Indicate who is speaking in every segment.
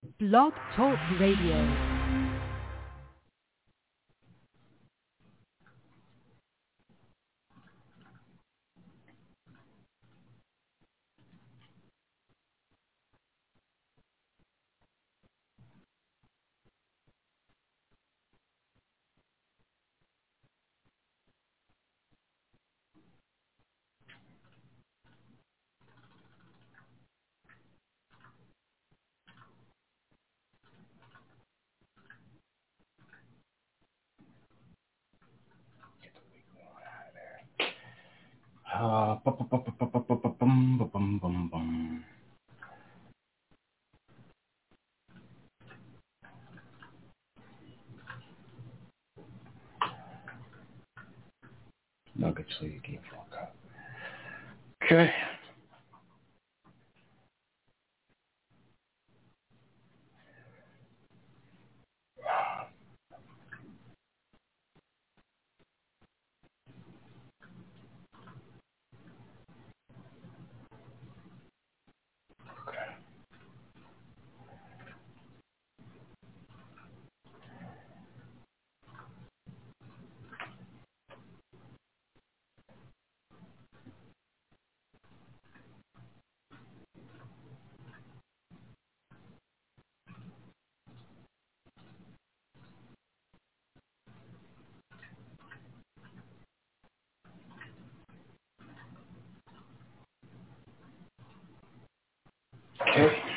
Speaker 1: Blog Talk Radio.
Speaker 2: Nuggets lead game for Okay. Okay.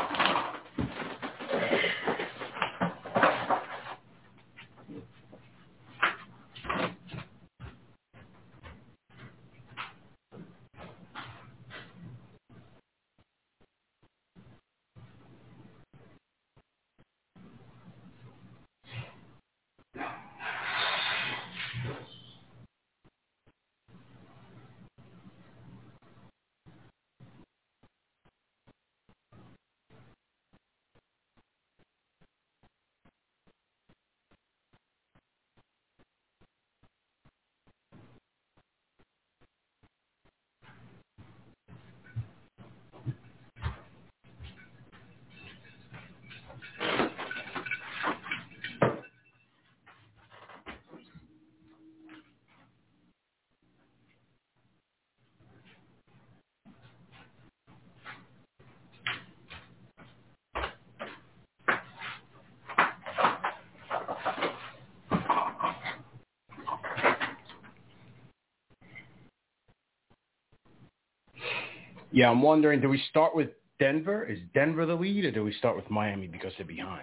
Speaker 2: Yeah, I'm wondering, do we start with Denver? Is Denver the lead, or do we start with Miami because they're behind?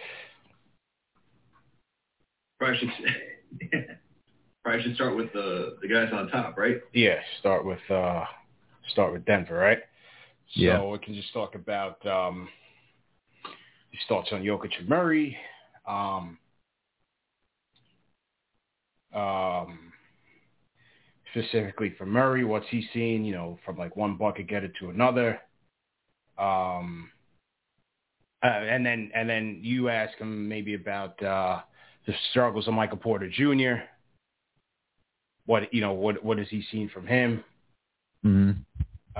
Speaker 3: Probably should start with the guys on top, right?
Speaker 2: Yeah, start with Denver, right?
Speaker 4: Yeah.
Speaker 2: So we can just talk about his thoughts on Jokic and Murray. Specifically for Murray, what's he seeing, from like one bucket getter to another. And then you ask him maybe about the struggles of Michael Porter Jr. What has he seen from him?
Speaker 4: Mm-hmm.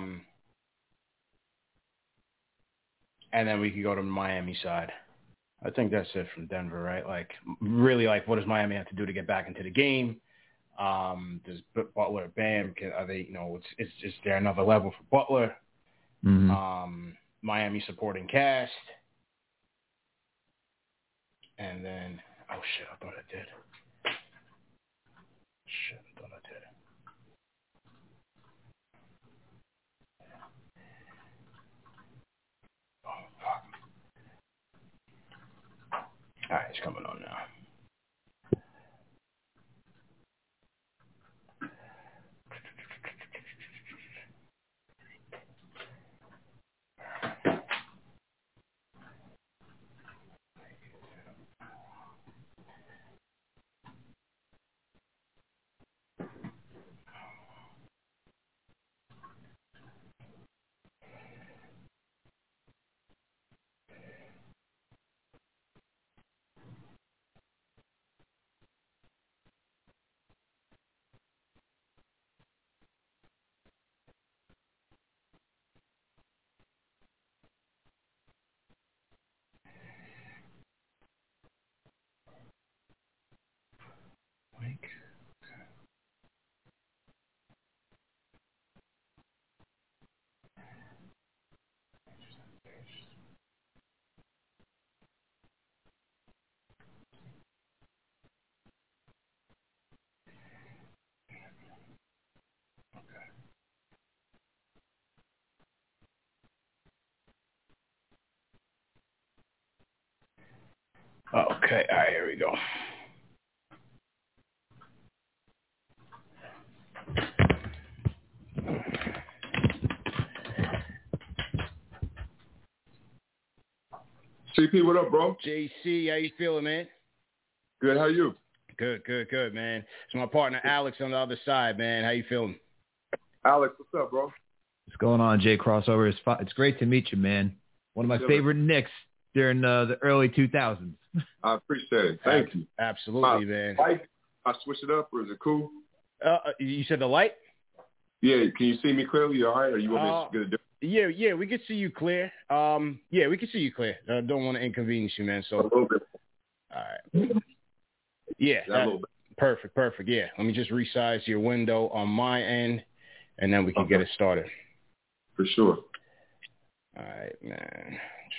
Speaker 2: And then we could go to the Miami side. I think that's it from Denver, right? Like, really, like, what does Miami have to do to get back into the game? Does Butler, Bam, are they, is there another level for Butler?
Speaker 4: Mm-hmm.
Speaker 2: Miami supporting cast. And then, oh, shit, I thought I did. Oh, fuck. All right, it's coming on now. Okay, all right, here we go.
Speaker 5: CP, what up, bro?
Speaker 2: JC, how you feeling, man?
Speaker 5: Good, how you?
Speaker 2: Good, man. It's my partner Alex on the other side, man. How you feeling?
Speaker 5: Alex, what's up, bro?
Speaker 4: What's going on, Jay Crossover? It's great to meet you, man. One of my favorite Knicks during the early 2000s.
Speaker 5: I appreciate it. Thank you.
Speaker 2: Absolutely, man.
Speaker 5: Light, I switch it up, or is it cool?
Speaker 2: You said the light?
Speaker 5: Yeah, can you see me clearly, all right? Or you want me to get a different?
Speaker 2: Yeah, we can see you clear. Yeah, we can see you clear. I don't want to inconvenience you, man. So,
Speaker 5: a little bit.
Speaker 2: All right. Yeah,
Speaker 5: a little bit.
Speaker 2: Perfect. Yeah, let me just resize your window on my end, and then we can get it started.
Speaker 5: For sure.
Speaker 2: All right, man.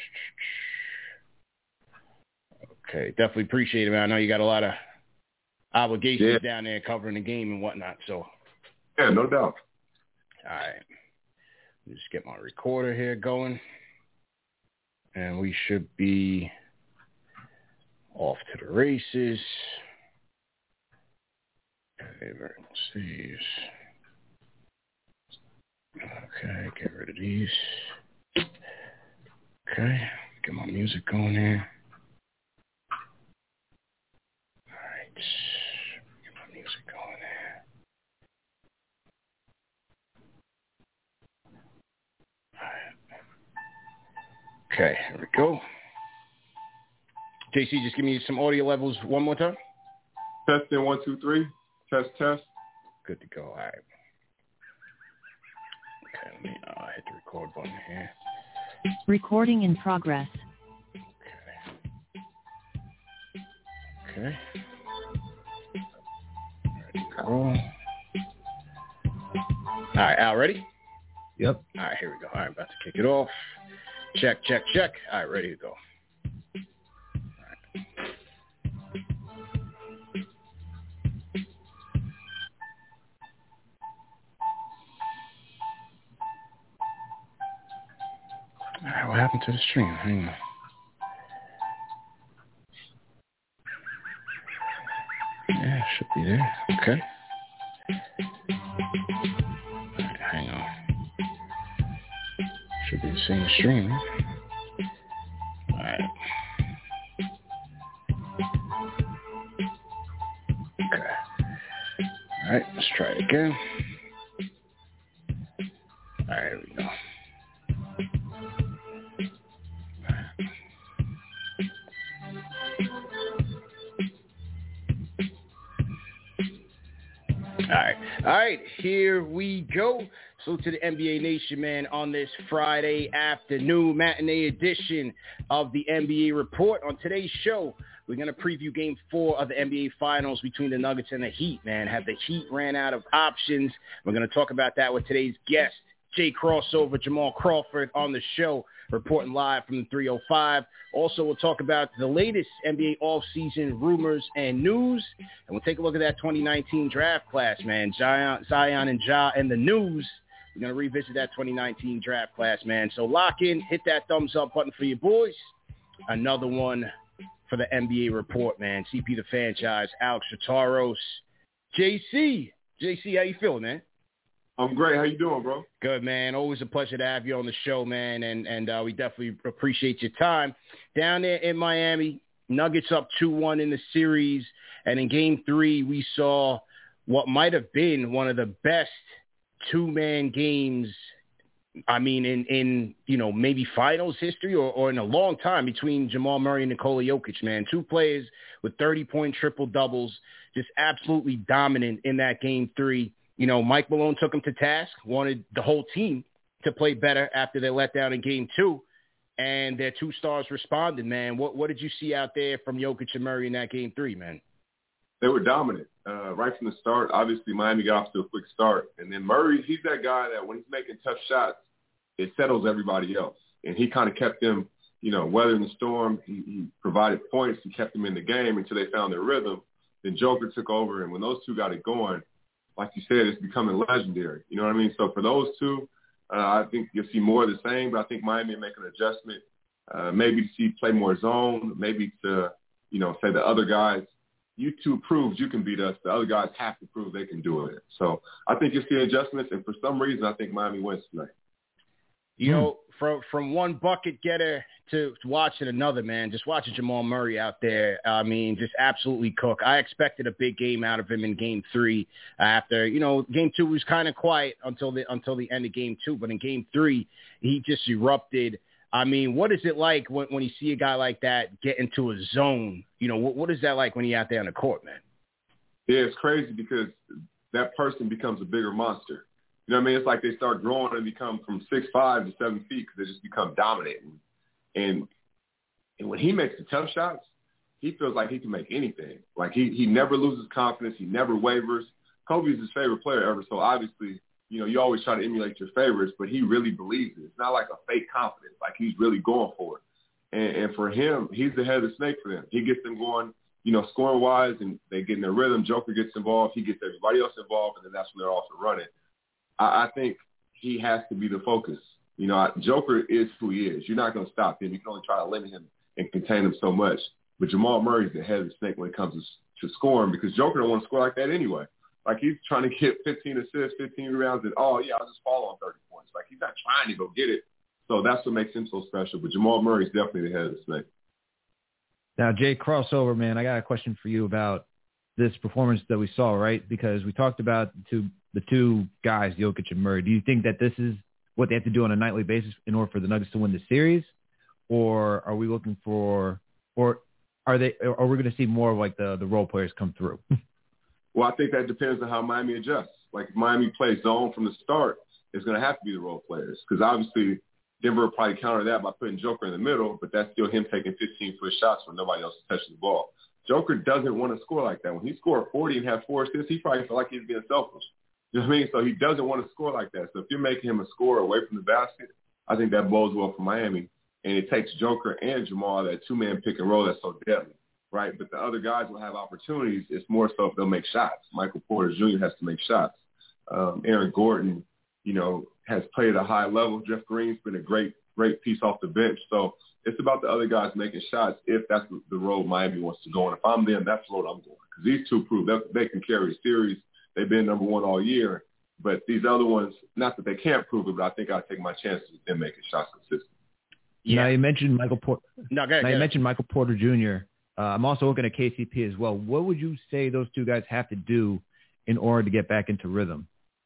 Speaker 2: Okay, definitely appreciate it, man. I know you got a lot of obligations down there covering the game and whatnot, so.
Speaker 5: Yeah, no doubt.
Speaker 2: All right. Let me just get my recorder here going. And we should be off to the races. Okay, let's see. Okay, get rid of these. Okay, get my music going here. All right, get my music going there. All right. Okay, here we go. JC, just give me some audio levels one more time.
Speaker 5: Testing 1, 2, 3. Test.
Speaker 2: Good to go. All right. Okay, let me hit the record button here.
Speaker 1: Recording in progress.
Speaker 2: Okay. Ready to roll. All right, Al, ready?
Speaker 4: Yep.
Speaker 2: All right, here we go. All right, about to kick it off. Check. All right, ready to go. All right, what happened to the stream? Hang on. Yeah, it should be there. Okay. All right, hang on. Should be the same stream, right? All right. Okay. All right, let's try it again. All right, here we go. All right, here we go. So to the NBA Nation, man, on this Friday afternoon matinee edition of the NBA Report. On today's show, we're going to preview Game 4 of the NBA Finals between the Nuggets and the Heat, man. Have the Heat ran out of options? We're going to talk about that with today's guest, Jay Crossover, Jamal Crawford, on the show, reporting live from the 305. Also, we'll talk about the latest NBA offseason rumors and news, and we'll take a look at that 2019 draft class, man. Zion and Ja and the news. We're going to revisit that 2019 draft class, man. So lock in, hit that thumbs up button for your boys. Another one for the NBA Report, man. CP the Franchise, Alex Chataros, JC. JC, how you feeling, man?
Speaker 5: I'm great. How you doing, bro?
Speaker 2: Good, man. Always a pleasure to have you on the show, man, and we definitely appreciate your time. Down there in Miami, Nuggets up 2-1 in the series, and in Game 3, we saw what might have been one of the best two-man games, I mean, in maybe finals history or in a long time between Jamal Murray and Nikola Jokic, man. Two players with 30-point triple-doubles, just absolutely dominant in that Game 3. Mike Malone took him to task, wanted the whole team to play better after they let down in Game 2, and their two stars responded, man. What did you see out there from Jokic and Murray in that Game 3, man?
Speaker 5: They were dominant right from the start. Obviously, Miami got off to a quick start. And then Murray, he's that guy that when he's making tough shots, it settles everybody else. And he kind of kept them, weathering the storm. He provided points. He kept them in the game until they found their rhythm. Then Joker took over, and when those two got it going, like you said, it's becoming legendary. You know what I mean? So for those two, I think you'll see more of the same, but I think Miami will make an adjustment, maybe to play more zone, maybe to say the other guys, you two proved you can beat us. The other guys have to prove they can do it. So I think you'll see adjustments, and for some reason, I think Miami wins tonight.
Speaker 2: From one bucket getter to watching another, man, just watching Jamal Murray out there, I mean, just absolutely cook. I expected a big game out of him in Game 3 after, Game 2 was kind of quiet until the end of Game 2, but in Game 3, he just erupted. I mean, what is it like when you see a guy like that get into a zone? What is that like when you're out there on the court, man?
Speaker 5: Yeah, it's crazy because that person becomes a bigger monster. You know what I mean? It's like they start growing and become from 6'5" to 7 feet because they just become dominating. And when he makes the tough shots, he feels like he can make anything. Like he never loses confidence. He never wavers. Kobe's his favorite player ever. So obviously, you always try to emulate your favorites, but he really believes it. It's not like a fake confidence. Like he's really going for it. And for him, he's the head of the snake for them. He gets them going, scoring-wise, and they get in their rhythm. Joker gets involved. He gets everybody else involved, and then that's when they're off and running. I think he has to be the focus. Joker is who he is. You're not going to stop him. You can only try to limit him and contain him so much. But Jamal Murray's the head of the snake when it comes to scoring because Joker don't want to score like that anyway. Like he's trying to get 15 assists, 15 rebounds, and I'll just fall on 30 points. Like he's not trying to go get it. So that's what makes him so special. But Jamal Murray's definitely the head of the snake.
Speaker 4: Now, Jay, crossover, man, I got a question for you about this performance that we saw, right? Because we talked about the two guys, Jokic and Murray. Do you think that this is what they have to do on a nightly basis in order for the Nuggets to win the series? Or are we looking for – or are we going to see more of like the role players come through?
Speaker 5: Well, I think that depends on how Miami adjusts. Like if Miami plays zone from the start, it's going to have to be the role players because obviously Denver will probably counter that by putting Joker in the middle, but that's still him taking 15-foot shots when nobody else is touching the ball. Joker doesn't want to score like that. When he scored 40 and had 4 assists, he probably felt like he's being selfish. You know what I mean? So he doesn't want to score like that. So if you're making him a scorer away from the basket, I think that bodes well for Miami. And it takes Joker and Jamal, that two-man pick and roll that's so deadly, right? But the other guys will have opportunities. It's more so if they'll make shots. Michael Porter Jr. has to make shots. Aaron Gordon, has played at a high level. Jeff Green's been a great piece off the bench. So it's about the other guys making shots if that's the road Miami wants to go. And if I'm them, that's the road I'm going. Because these two prove that they can carry a series. They've been number one all year. But these other ones, not that they can't prove it, but I think I'll take my chances with them making shots consistently.
Speaker 4: Yeah. Now, you mentioned Michael Porter.
Speaker 2: No, go ahead.
Speaker 4: You mentioned Michael Porter Jr. I'm also looking at KCP as well. What would you say those two guys have to do in order to get back into rhythm?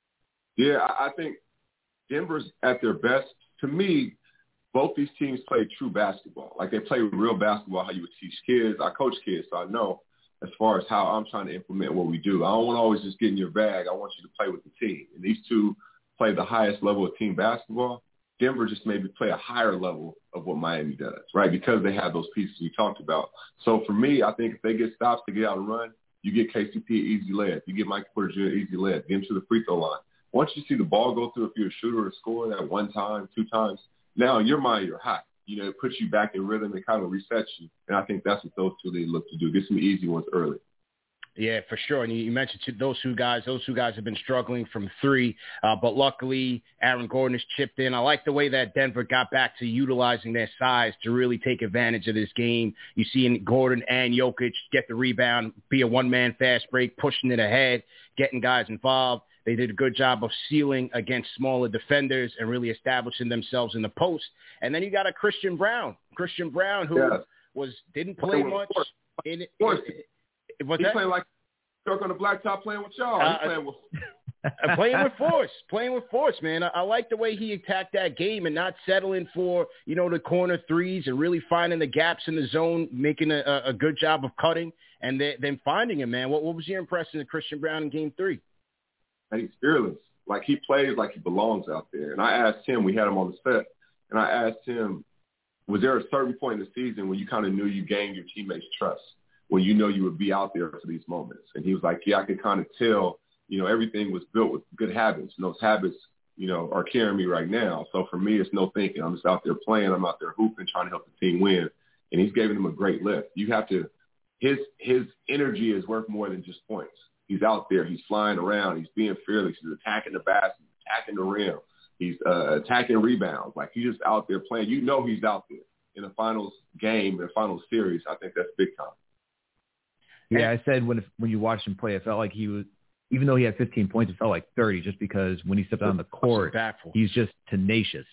Speaker 5: Yeah, I think Denver's at their best. To me, both these teams play true basketball. Like they play real basketball, how you would teach kids. I coach kids, so I know as far as how I'm trying to implement what we do. I don't want to always just get in your bag. I want you to play with the team. And these two play the highest level of team basketball. Denver just maybe play a higher level of what Miami does, right, because they have those pieces we talked about. So for me, I think if they get stops to get out and run, you get KCP easy layup. You get Michael Porter Jr. easy layup. Get him to the free throw line. Once you see the ball go through, if you're a shooter or scorer that one time, 2 times, now in your mind you're hot. It puts you back in rhythm and kind of resets you. And I think that's what those two they look to do. Get some easy ones early.
Speaker 2: Yeah, for sure. And you mentioned those two guys. Those two guys have been struggling from 3, but luckily Aaron Gordon has chipped in. I like the way that Denver got back to utilizing their size to really take advantage of this game. You see Gordon and Jokic get the rebound, be a one-man fast break, pushing it ahead, getting guys involved. They did a good job of sealing against smaller defenders and really establishing themselves in the post. And then you got a Christian Brown who didn't play much.
Speaker 5: He's playing like Kirk on the blacktop playing with y'all.
Speaker 2: Playing with force, man. I like the way he attacked that game and not settling for, the corner threes and really finding the gaps in the zone, making a good job of cutting and then finding him, man. What was your impression of Christian Brown in Game 3?
Speaker 5: He's fearless. Like he plays like he belongs out there. And I asked him, we had him on the set, and I asked him, was there a certain point in the season when you kind of knew you gained your teammates' trust, when you know you would be out there for these moments? And he was like, yeah, I could kind of tell, everything was built with good habits. And those habits, are carrying me right now. So for me, it's no thinking. I'm just out there playing. I'm out there hooping, trying to help the team win. And he's giving them a great lift. You have to, his energy is worth more than just points. He's out there. He's flying around. He's being fearless. He's attacking the basket, attacking the rim. He's attacking rebounds. Like he's just out there playing. He's out there in the finals game, in the finals series. I think that's big time.
Speaker 4: Yeah, I said when you watched him play, it felt like he was, even though he had 15 points, it felt like 30 just because when he stepped on the court, he's just tenacious.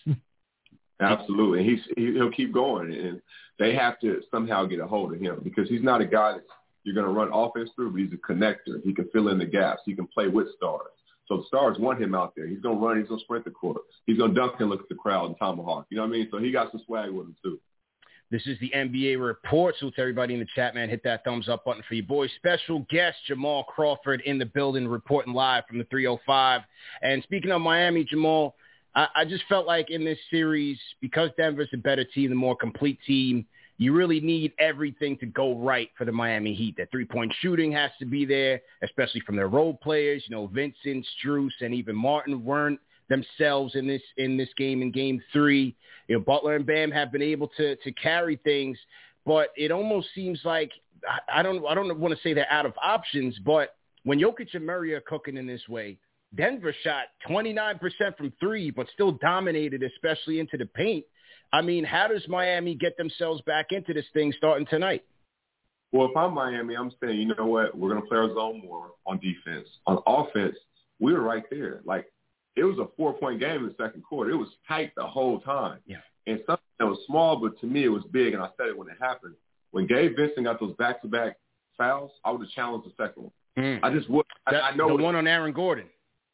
Speaker 5: Absolutely. He'll keep going, and they have to somehow get a hold of him because he's not a guy that you're going to run offense through, but he's a connector. He can fill in the gaps. He can play with stars. So the stars want him out there. He's going to run. He's going to sprint the court. He's going to dunk and look at the crowd and tomahawk. You know what I mean? So he got some swag with him, too.
Speaker 2: This is the NBA Report. So to everybody in the chat, man, hit that thumbs up button for you boys. Special guest Jamal Crawford in the building, reporting live from the 305. And speaking of Miami, Jamal, I just felt like in this series, because Denver's a better team, the more complete team, you really need everything to go right for the Miami Heat. That three-point shooting has to be there, especially from their role players. You know, Vincent, Strus, and even Martin weren't themselves in this game in Game 3. You know, Butler and Bam have been able to carry things, but it almost seems like I don't want to say they're out of options, but when Jokic and Murray are cooking in this way, Denver shot 29% from three, but still dominated, especially into the paint. I mean, how does Miami get themselves back into this thing starting tonight?
Speaker 5: Well, if I'm Miami, I'm saying, you know what? We're going to play our zone more on defense. On offense, we were right there. Like, it was a 4-point game in the second quarter. It was tight the whole time. Yeah. And something that was small, but to me it was big, and I said it when it happened. When Gabe Vincent got those back-to-back fouls, I would have challenged the second one. I just would. I know
Speaker 2: the one on Aaron Gordon.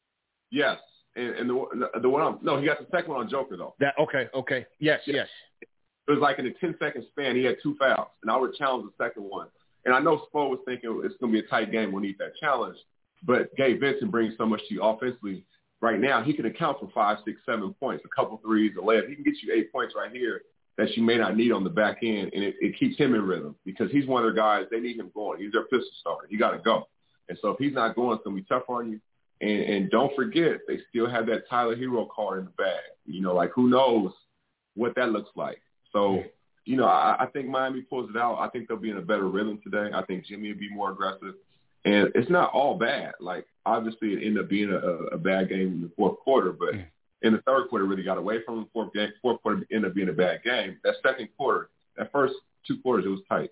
Speaker 5: Yes. And the one on – no, he got the second one on Joker, though.
Speaker 2: Okay. Yes. It
Speaker 5: was like in a 10-second span, he had 2 fouls, and I would challenge the second one. And I know Spo was thinking it's going to be a tight game. We'll need that challenge. But Gabe Vincent brings so much to you offensively. Right now, he can account for 5, 6, 7 points, a couple threes, a layup. He can get you 8 points right here that you may not need on the back end, and it keeps him in rhythm because he's one of their guys. They need him going. He's their pistol starter. He got to go. And so if he's not going, it's going to be tough on you. And don't forget, they still have that Tyler Hero card in the bag. You know, like who knows what that looks like. So, you know, I think Miami pulls it out. I think they'll be in a better rhythm today. I think Jimmy will be more aggressive. And it's not all bad. Like, obviously, it ended up being a bad game in the fourth quarter, but in the third quarter, really got away from the fourth quarter ended up being a bad game. That second quarter, that first 2 quarters, it was tight.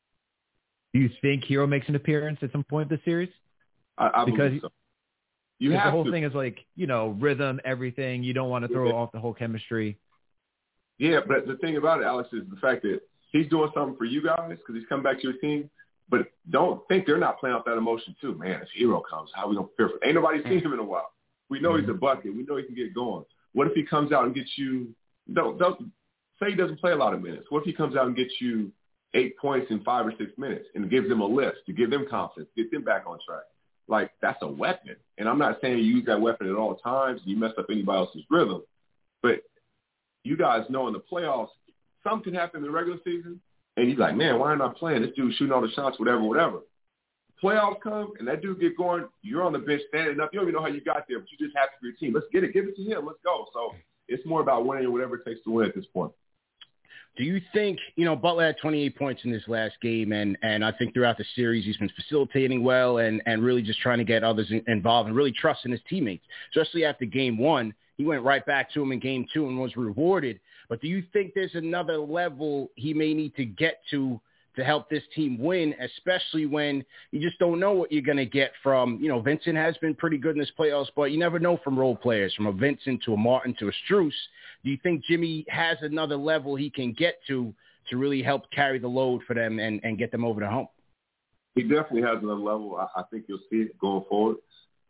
Speaker 4: Do you think Hero makes an appearance at some point this series?
Speaker 5: I believe so. You have
Speaker 4: the whole
Speaker 5: to.
Speaker 4: thing is like, you know, rhythm, everything. You don't want to throw off the whole chemistry.
Speaker 5: Yeah, but the thing about it, Alex, is the fact that he's doing something for you guys because he's come back to your team. But don't think they're not playing off that emotion too. Man, if Hero comes, how are we going to prepare for it? Ain't nobody seen him in a while. We know he's a bucket. We know he can get going. What if he comes out and gets you don't say he doesn't play a lot of minutes. What if he comes out and gets you 8 points in 5 or 6 minutes and gives them a lift to give them confidence, get them back on track? Like, that's a weapon. And I'm not saying you use that weapon at all times and you mess up anybody else's rhythm. But you guys know in the playoffs, something can happen in the regular season, and you're like, man, why am I playing? This dude's shooting all the shots, whatever. Playoffs come, and that dude get going, you're on the bench standing up. You don't even know how you got there, but you just have to be your team. Let's get it. Give it to him. Let's go. So it's more about winning whatever it takes to win at this point.
Speaker 2: Do you think, you know, Butler had 28 points in this last game, and I think throughout the series he's been facilitating well and really just trying to get others involved and really trusting his teammates, especially after Game 1. He went right back to him in Game 2 and was rewarded. But do you think there's another level he may need to get to help this team win, especially when you just don't know what you're going to get from, you know, Vincent has been pretty good in this playoffs, but you never know from role players, from a Vincent to a Martin to a Strus. Do you think Jimmy has another level he can get to really help carry the load for them and get them over the hump?
Speaker 5: He definitely has another level. I think you'll see it going forward.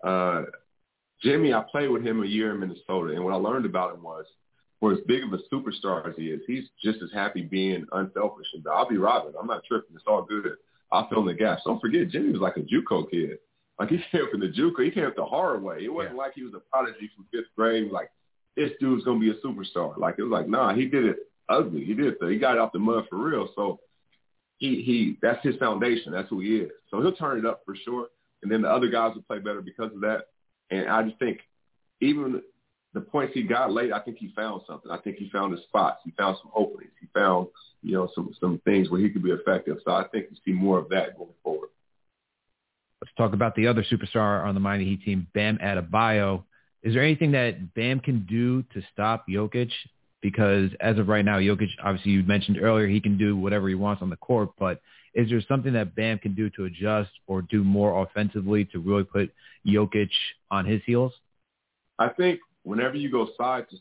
Speaker 5: Jimmy, I played with him a year in Minnesota, and what I learned about him was, for as big of a superstar as he is, he's just as happy being unselfish. And I'll be robbing. I'm not tripping. It's all good. I'll fill in the gaps. Don't forget, Jimmy was like a JUCO kid. Like, he came up in the JUCO. He came up the hard way. It wasn't like he was a prodigy from 5th grade. Like, this dude's going to be a superstar. Like, it was like, nah, he did it ugly. He did it. He got it off the mud for real. So he that's his foundation. That's who he is. So he'll turn it up for sure. And then the other guys will play better because of that. And I just think even the points he got late, I think he found something. I think he found his spots. He found some openings. He found, you know, some things where he could be effective. So I think you see more of that going forward.
Speaker 4: Let's talk about the other superstar on the Miami Heat team, Bam Adebayo. Is there anything that Bam can do to stop Jokic? Because as of right now, Jokic, obviously you mentioned earlier, he can do whatever he wants on the court, but is there something that Bam can do to adjust or do more offensively to really put Jokic on his heels?
Speaker 5: I think whenever you go side to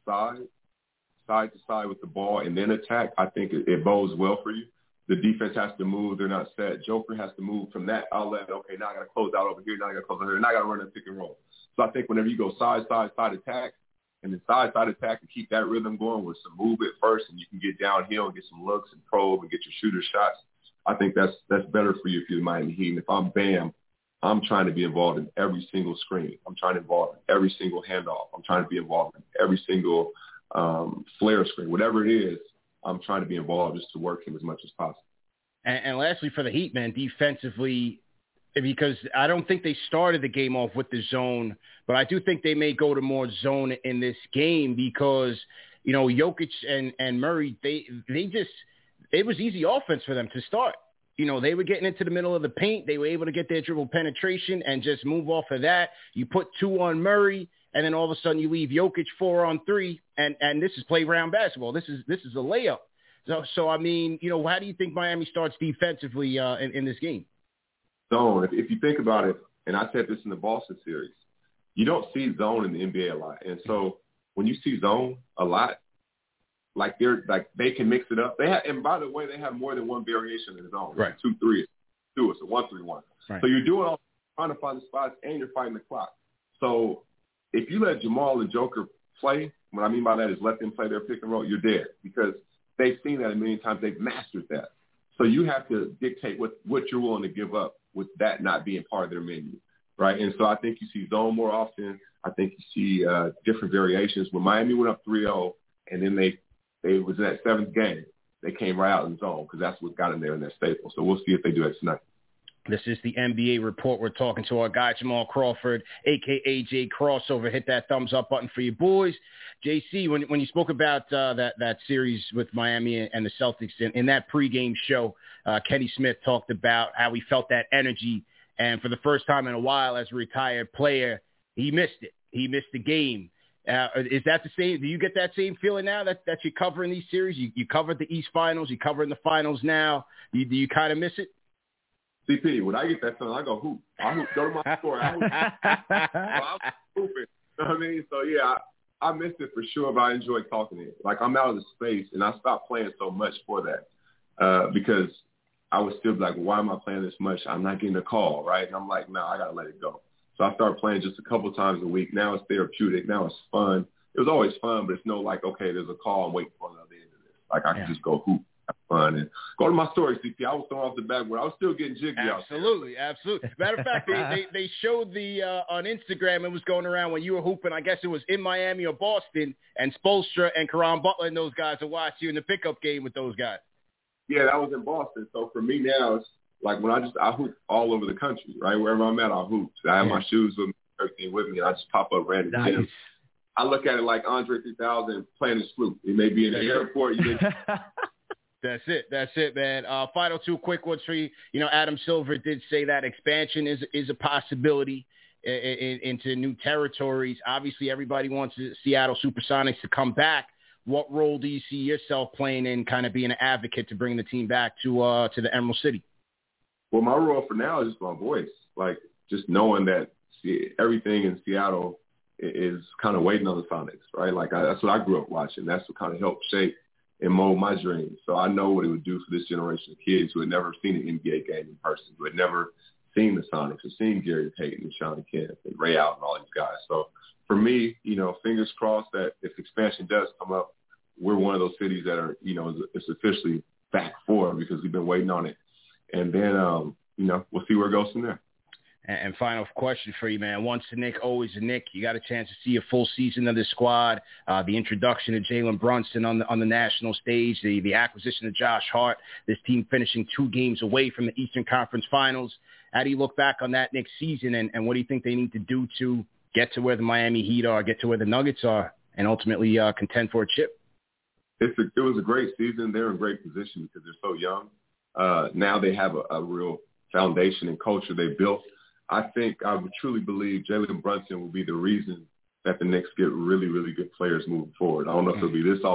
Speaker 5: side with the ball and then attack, I think it bodes well for you. The defense has to move. They're not set. Joker has to move from that outlet. Okay, now I got to close out over here. Now I got to close out here. Now I got to run a pick and roll. So I think whenever you go side attack, and then side attack and keep that rhythm going with some movement first, and you can get downhill and get some looks and probe and get your shooter shots, I think that's better for you if you're the Miami Heat. And if I'm Bam, I'm trying to be involved in every single screen. I'm trying to be involved in every single handoff. I'm trying to be involved in every single flare screen. Whatever it is, I'm trying to be involved just to work him as much as possible.
Speaker 2: And lastly, for the Heat, man, defensively, because I don't think they started the game off with the zone, but I do think they may go to more zone in this game because, you know, Jokic and Murray, it was easy offense for them to start. You know, they were getting into the middle of the paint. They were able to get their dribble penetration and just move off of that. You put 2 on Murray, and then all of a sudden you leave Jokic 4 on 3, and this is playground basketball. This is a layup. So I mean, you know, how do you think Miami starts defensively in this game?
Speaker 5: Zone, if you think about it, and I said this in the Boston series, you don't see zone in the NBA a lot. And so when you see zone a lot, they can mix it up. And by the way, they have more than one variation in the zone.
Speaker 2: Right.
Speaker 5: 2-3, 2, it's a 1-3-1.
Speaker 2: Right.
Speaker 5: So you're doing all trying to find the spots and you're fighting the clock. So if you let Jamal and Joker play, what I mean by that is let them play their pick and roll, you're dead because they've seen that a million times. They've mastered that. So you have to dictate what you're willing to give up with that not being part of their menu, right? And so I think you see zone more often. I think you see different variations. When Miami went up 3-0 and then they was in that 7th game, they came right out in zone because that's what got them there in their staple. So we'll see if they do it tonight.
Speaker 2: This is the NBA Report. We're talking to our guy, Jamal Crawford, a.k.a. Jay Crossover. Hit that thumbs up button for you boys. JC, when you spoke about that series with Miami and the Celtics, in that pregame show, Kenny Smith talked about how he felt that energy. And for the first time in a while as a retired player, he missed it. He missed the game. Is that the same? Do you get that same feeling now that you're covering these series? You covered the East Finals. You're covering the finals now. Do you kind of miss it?
Speaker 5: CP, when I get that feeling, I go hoop. I hoop. Go to my store. I hoop. I'm hooping. You know what I mean? So, yeah, I missed it for sure, but I enjoy talking it. Like, I'm out of the space, and I stopped playing so much for that because I was still like, why am I playing this much? I'm not getting a call, right? And I'm like, no, I got to let it go. So I started playing just a couple times a week. Now it's therapeutic. Now it's fun. It was always fun, but it's no like, okay, there's a call. I'm waiting for the other end of this. Like, I can just go hoop. Have fun and go to my story, CP. I was throwing off the backboard. I was still getting jiggy out there.
Speaker 2: Absolutely. Matter of fact, they showed the on Instagram. It was going around when you were hooping. I guess it was in Miami or Boston, and Spoelstra and Caron Butler and those guys will watch you in the pickup game with those guys.
Speaker 5: Yeah, that was in Boston. So for me now, it's like when I hoop all over the country, right? Wherever I'm at, I'll hoop. So I have my shoes with me, everything with me, and I just pop up random gyms. I look at it like Andre 3000 playing his flute. He may be in the airport.
Speaker 2: That's it, man. Final 2 quick ones for you. You know, Adam Silver did say that expansion is a possibility into new territories. Obviously, everybody wants the Seattle Supersonics to come back. What role do you see yourself playing in kind of being an advocate to bring the team back to the Emerald City?
Speaker 5: Well, my role for now is just my voice, like just knowing that everything in Seattle is kind of waiting on the Sonics, right? Like that's what I grew up watching. That's what kind of helped shape and mold my dreams. So I know what it would do for this generation of kids who had never seen an NBA game in person, who had never seen the Sonics or seen Gary Payton and Shawn Kemp and Ray Allen and all these guys. So for me, you know, fingers crossed that if expansion does come up, we're one of those cities that are, you know, it's officially back for because we've been waiting on it. And then, you know, we'll see where it goes from there.
Speaker 2: And final question for you, man. Once a Knick, always a Knick. You got a chance to see a full season of this squad, the introduction of Jalen Brunson on the national stage, the acquisition of Josh Hart, this team finishing 2 games away from the Eastern Conference Finals. How do you look back on that Knicks season, and what do you think they need to do to get to where the Miami Heat are, get to where the Nuggets are, and ultimately contend for a chip?
Speaker 5: It was a great season. They're in great position because they're so young. Now they have a real foundation and culture they built. I think I would truly believe Jalen Brunson will be the reason that the Knicks get really, really good players moving forward. I don't know if it'll be this offseason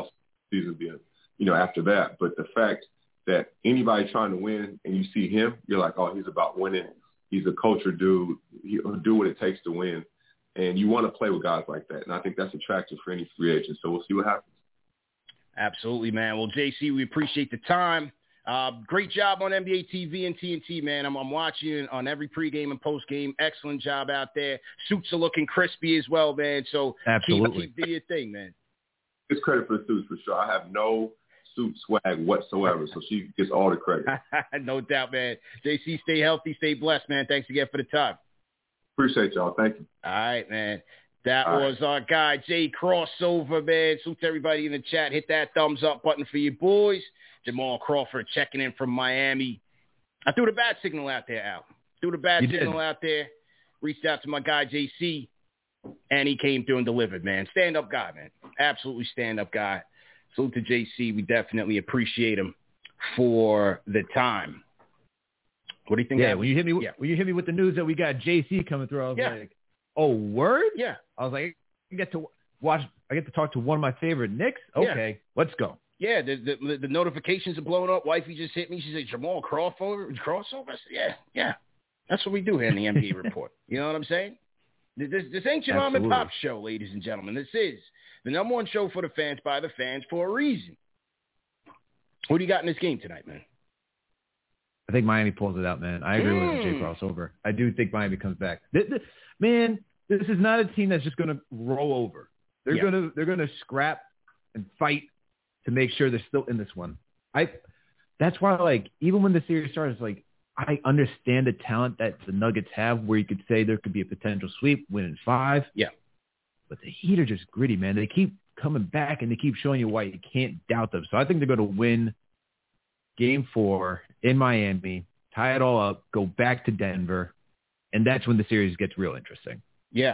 Speaker 5: season being, after that. But the fact that anybody trying to win and you see him, you're like, oh, he's about winning. He's a culture dude. He'll do what it takes to win. And you want to play with guys like that. And I think that's attractive for any free agent. So we'll see what happens.
Speaker 2: Absolutely, man. Well, JC, we appreciate the time. Great job on NBA TV and TNT, man. I'm watching on every pregame and postgame. Excellent job out there. Suits are looking crispy as well, man. So
Speaker 4: absolutely,
Speaker 2: keep doing your thing, man.
Speaker 5: It's credit for the suits for sure. I have no suit swag whatsoever, so she gets all the credit.
Speaker 2: No doubt, man. JC, stay healthy, stay blessed, man. Thanks again for the time.
Speaker 5: Appreciate y'all. Thank you.
Speaker 2: All right, man. That was our guy, Jay Crossover, man. Salute everybody in the chat. Hit that thumbs up button for you boys. Jamal Crawford checking in from Miami. I threw the bad signal out there, Al. Out there. Reached out to my guy, JC, and he came through and delivered, man. Stand-up guy, man. Absolutely stand-up guy. Salute to JC. We definitely appreciate him for the time. What do you think?
Speaker 4: Yeah, when you hit me with the news that we got JC coming through, I was like, oh, word?
Speaker 2: Yeah.
Speaker 4: I was like, I get to talk to one of my favorite Knicks? Okay, let's go.
Speaker 2: Yeah, the notifications are blowing up. Wifey just hit me. She said, Jamal Crossover? I said, yeah. That's what we do here in the NBA Report. You know what I'm saying? This ain't your mom and pop show, ladies and gentlemen. This is the number one show for the fans by the fans for a reason. What do you got in this game tonight, man?
Speaker 4: I think Miami pulls it out, man. I agree with Jay Crossover. I do think Miami comes back. Man, this is not a team that's just going to roll over. They're going to scrap and fight to make sure they're still in this one. That's why, like, even when the series starts, like, I understand the talent that the Nuggets have where you could say there could be a potential sweep, winning 5.
Speaker 2: Yeah.
Speaker 4: But the Heat are just gritty, man. They keep coming back, and they keep showing you why you can't doubt them. So I think they're going to win Game 4 in Miami, tie it all up, go back to Denver, and that's when the series gets real interesting.
Speaker 2: Yeah.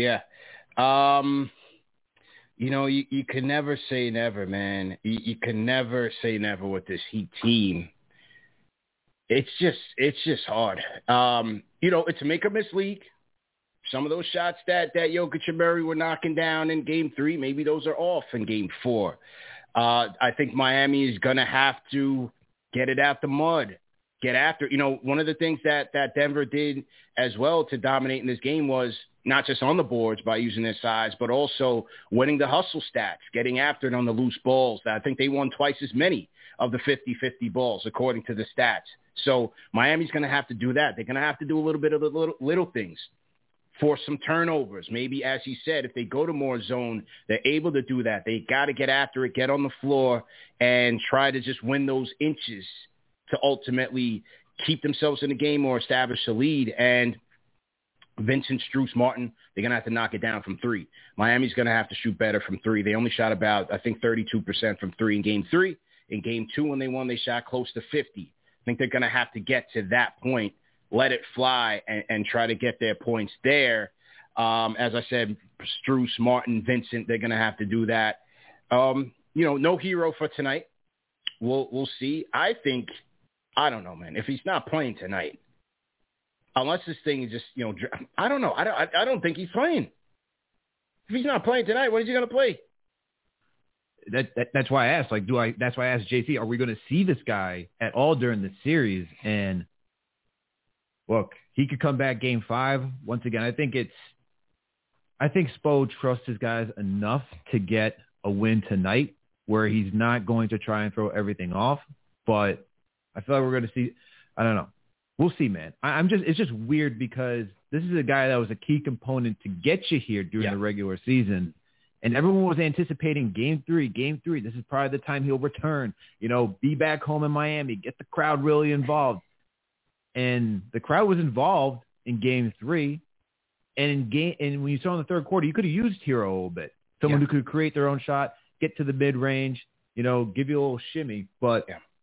Speaker 2: You can never say never, man. You can never say never with this Heat team. It's just hard. It's a make-or-miss league. Some of those shots that Jokic and Murray were knocking down in Game 3, maybe those are off in Game 4. I think Miami is going to have to get it out the mud, get after. One of the things that Denver did as well to dominate in this game was not just on the boards by using their size, but also winning the hustle stats, getting after it on the loose balls. I think they won twice as many of the 50-50 balls, according to the stats. So Miami's going to have to do that. They're going to have to do a little bit of the little things, force some turnovers. Maybe, as he said, if they go to more zone, they're able to do that. They got to get after it, get on the floor, and try to just win those inches to ultimately keep themselves in the game or establish a lead. And Vincent, Strus, Martin, they're going to have to knock it down from 3. Miami's going to have to shoot better from 3. They only shot about, I think, 32% from 3 in Game 3. In Game 2, when they won, they shot close to 50. I think they're going to have to get to that point, let it fly, and try to get their points there. As I said, Strus, Martin, Vincent, they're going to have to do that. No hero for tonight. We'll see. I don't know, man. If he's not playing tonight, unless this thing is just, I don't know. I don't think he's playing. If he's not playing tonight, when is he going to play?
Speaker 4: That's why I asked. That's why I asked JC, are we going to see this guy at all during the series? And look, he could come back Game 5 once again. I think Spo trusts his guys enough to get a win tonight, where he's not going to try and throw everything off. But I feel like we're going to see. I don't know. We'll see, man. It's just weird because this is a guy that was a key component to get you here during the regular season. And everyone was anticipating Game 3. This is probably the time he'll return, be back home in Miami, get the crowd really involved. And the crowd was involved in Game 3. And when you saw in the third quarter, you could have used Hero a little bit. Someone who could create their own shot, get to the mid-range, give you a little shimmy. But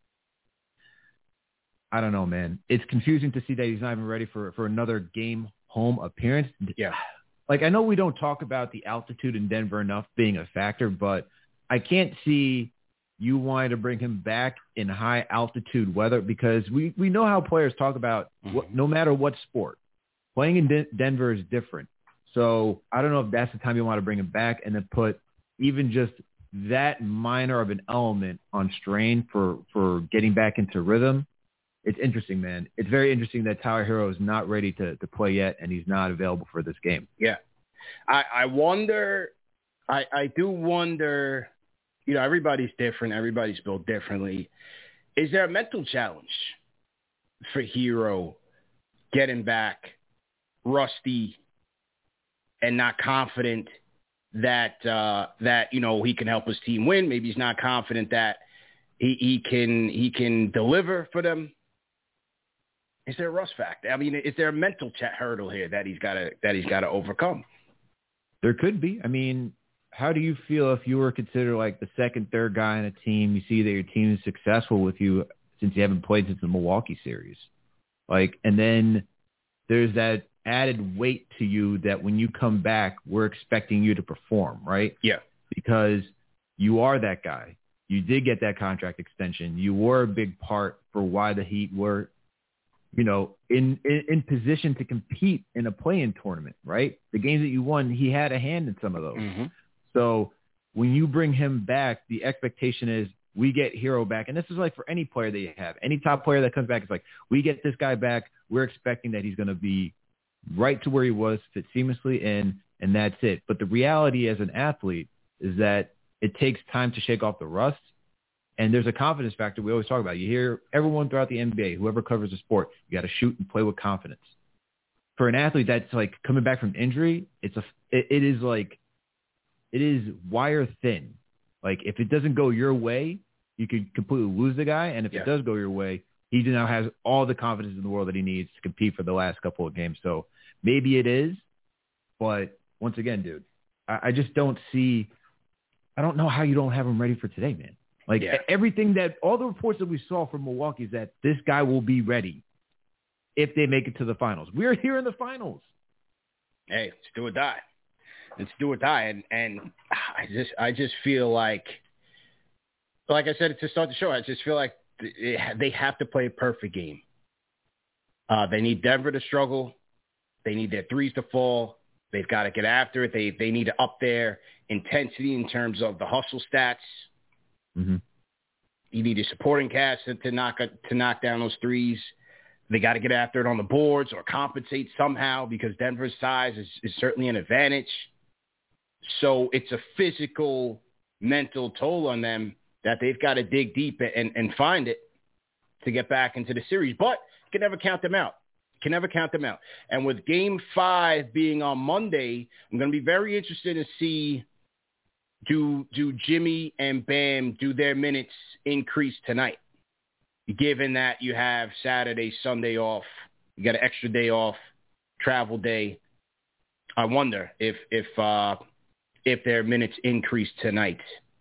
Speaker 4: I don't know, man. It's confusing to see that he's not even ready for another game home appearance.
Speaker 2: Yeah.
Speaker 4: I know we don't talk about the altitude in Denver enough being a factor, but I can't see you wanting to bring him back in high altitude weather, because we know how players talk about no matter what sport. Playing in Denver is different. So I don't know if that's the time you want to bring him back and then put even just that minor of an element on strain for getting back into rhythm, it's interesting, man. It's very interesting that Tyler Hero is not ready to play yet, and he's not available for this game.
Speaker 2: Yeah. I wonder, I do wonder, everybody's different. Everybody's built differently. Is there a mental challenge for Hero getting back rusty and not confident that he can help his team win? Maybe he's not confident that he can deliver for them. Is there a rust factor? I mean, is there a mental hurdle here that he's got to overcome?
Speaker 4: There could be. I mean, how do you feel if you were considered like the second, third guy on a team? You see that your team is successful with you since you haven't played since the Milwaukee series. And then there's that added weight to you that when you come back, we're expecting you to perform, right?
Speaker 2: Yeah.
Speaker 4: Because you are that guy. You did get that contract extension. You were a big part for why the Heat were, in position to compete in a play-in tournament, right? The games that you won, he had a hand in some of those.
Speaker 2: Mm-hmm.
Speaker 4: So when you bring him back, the expectation is we get Hero back. And this is like for any player that you have. Any top player that comes back, it's like, we get this guy back. We're expecting that he's going to be right to where he was, fit seamlessly in, and that's it. But the reality as an athlete is that it takes time to shake off the rust. And there's a confidence factor we always talk about. You hear everyone throughout the NBA, whoever covers the sport, you got to shoot and play with confidence. For an athlete that's like coming back from injury, it is wire thin. Like if it doesn't go your way, you could completely lose the guy. And if it does go your way, he now has all the confidence in the world that he needs to compete for the last couple of games. So maybe it is, but once again, dude, I just don't see. I don't know how you don't have him ready for today, man. Everything all the reports that we saw from Milwaukee is that this guy will be ready if they make it to the finals. We're here in the finals.
Speaker 2: Hey, it's do or die. It's do or die. And I just feel like I said to start the show, I just feel like they have to play a perfect game. They need Denver to struggle. They need their threes to fall. They've got to get after it. They need to up their intensity in terms of the hustle stats.
Speaker 4: Mm-hmm.
Speaker 2: You need a supporting cast to knock down those threes. They got to get after it on the boards or compensate somehow because Denver's size is certainly an advantage. So it's a physical, mental toll on them that they've got to dig deep and find it to get back into the series. But you can never count them out. And with Game 5 being on Monday, I'm going to be very interested to see do Jimmy and Bam do their minutes increase tonight, given that you have Saturday, Sunday off. You got an extra day off, travel day. I wonder if their minutes increase tonight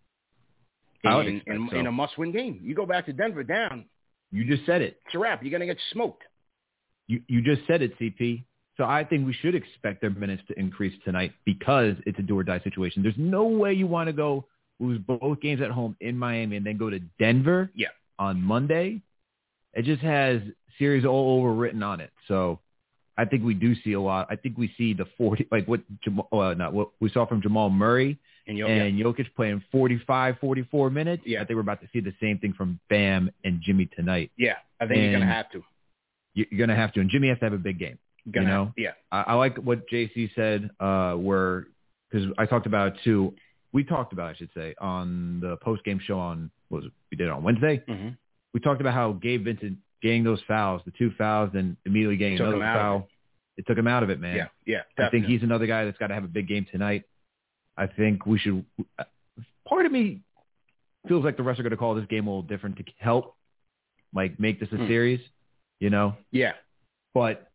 Speaker 2: in a must-win game. You go back to Denver down.
Speaker 4: You just said it.
Speaker 2: It's a wrap. You're going to get smoked.
Speaker 4: You just said it, CP. So I think we should expect their minutes to increase tonight because it's a do-or-die situation. There's no way you want to go lose both games at home in Miami and then go to Denver on Monday. It just has series all over written on it. So I think we do see a lot. I think we see the 40, like what we saw from Jamal Murray and Jokic playing 45, 44 minutes.
Speaker 2: Yeah.
Speaker 4: I think we're about to see the same thing from Bam and Jimmy tonight.
Speaker 2: Yeah, I think you're going to have to.
Speaker 4: You're going to have to. And Jimmy has to have a big game. I like what JC said, because I talked about it too. We talked about, I should say, on the post-game show we did it on Wednesday.
Speaker 2: Mm-hmm.
Speaker 4: We talked about how Gabe Vincent getting those fouls, the 2 fouls, and immediately getting another foul. It took him out of it, man.
Speaker 2: Yeah. Definitely.
Speaker 4: I think he's another guy that's got to have a big game tonight. I think we should. Part of me feels like the refs are going to call this game a little different to help, make this a series,
Speaker 2: Yeah.
Speaker 4: But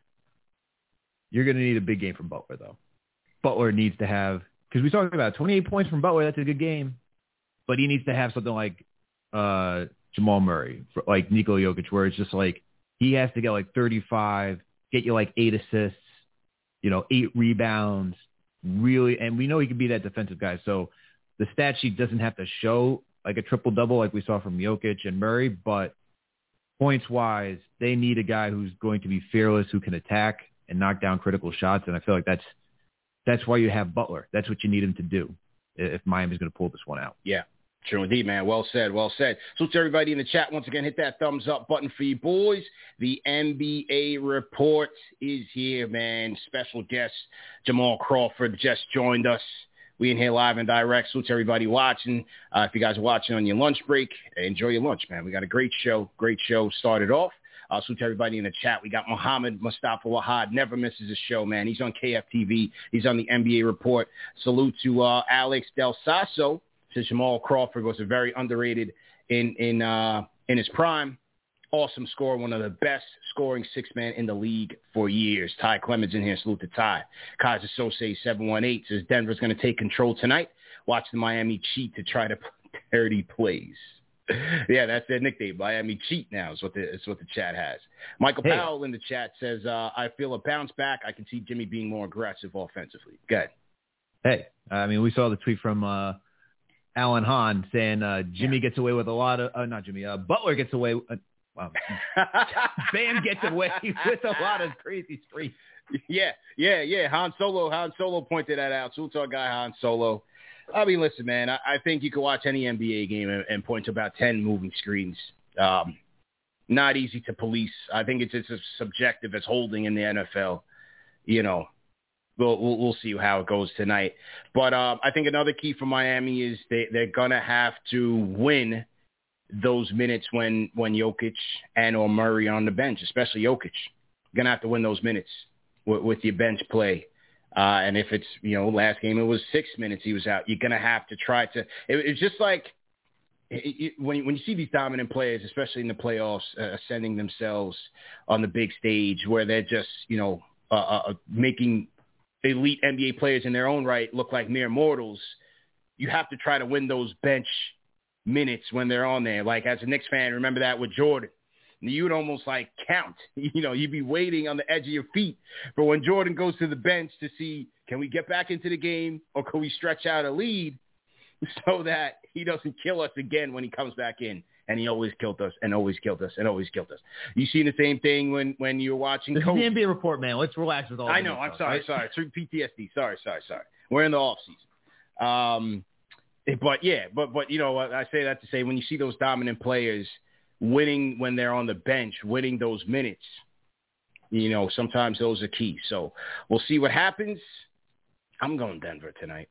Speaker 4: you're going to need a big game from Butler, though. Butler needs to have, because we talked about 28 points from Butler. That's a good game. But he needs to have something like Jamal Murray, like Nikola Jokic, where it's just like he has to get 35, get you 8 assists, 8 rebounds, really. And we know he can be that defensive guy. So the stat sheet doesn't have to show a triple-double like we saw from Jokic and Murray, but points-wise, they need a guy who's going to be fearless, who can attack and knock down critical shots. And I feel like that's why you have Butler. That's what you need him to do. if Miami's going to pull this one out.
Speaker 2: Yeah. True indeed, man. Well said. Well said. So to everybody in the chat, once again, hit that thumbs up button for you boys. The NBA report is here, man. Special guest Jamal Crawford just joined us. We in here live and direct. So to everybody watching, if you guys are watching on your lunch break, enjoy your lunch, man. We got a great show. Great show started off. So to everybody in the chat, we got Muhammad Mustafa Wahad. Never misses a show, man. He's on KFTV. He's on the NBA report. Salute to Alex Del Sasso. Says Jamal Crawford was a very underrated in his prime. Awesome scorer, one of the best scoring six-man in the league for years. Ty Clemens in here. Salute to Ty. Kaiser Sose 718 says Denver's going to take control tonight. Watch the Miami cheat to try to put 30 plays. Yeah, that's their nickname. Miami cheat now is what the chat has. Michael Powell in the chat says, I feel a bounce back. I can see Jimmy being more aggressive offensively. Good.
Speaker 4: Hey, I mean, we saw the tweet from Alan Hahn saying Jimmy gets away with a lot of Butler gets away. Bam gets away with a lot of crazy streaks.
Speaker 2: Yeah. Han Solo pointed that out. Salute our guy Han Solo. I mean, listen, man. I think you can watch any NBA game and point to about 10 moving screens. Not easy to police. I think it's as subjective as holding in the NFL. You know, we'll see how it goes tonight. But I think another key for Miami is they're gonna have to win those minutes when Jokic and or Murray are on the bench, especially Jokic. Gonna have to win those minutes with your bench play. And if it's, last game it was 6 minutes he was out, you're going to have to try to – it's just like when you see these dominant players, especially in the playoffs, ascending themselves on the big stage where they're just, making elite NBA players in their own right look like mere mortals, you have to try to win those bench minutes when they're on there. Like as a Knicks fan, remember that with Jordan. You'd almost count. You'd be waiting on the edge of your feet for when Jordan goes to the bench to see, can we get back into the game or can we stretch out a lead so that he doesn't kill us again when he comes back in. And he always killed us and always killed us and always killed us. You seen the same thing when you're watching
Speaker 4: This is the NBA report, man. Let's relax with all
Speaker 2: I know. I'm sorry. Through PTSD. Sorry. We're in the off season. But I say that to say when you see those dominant players winning when they're on the bench, winning those minutes, sometimes those are key. So we'll see what happens. I'm going Denver tonight.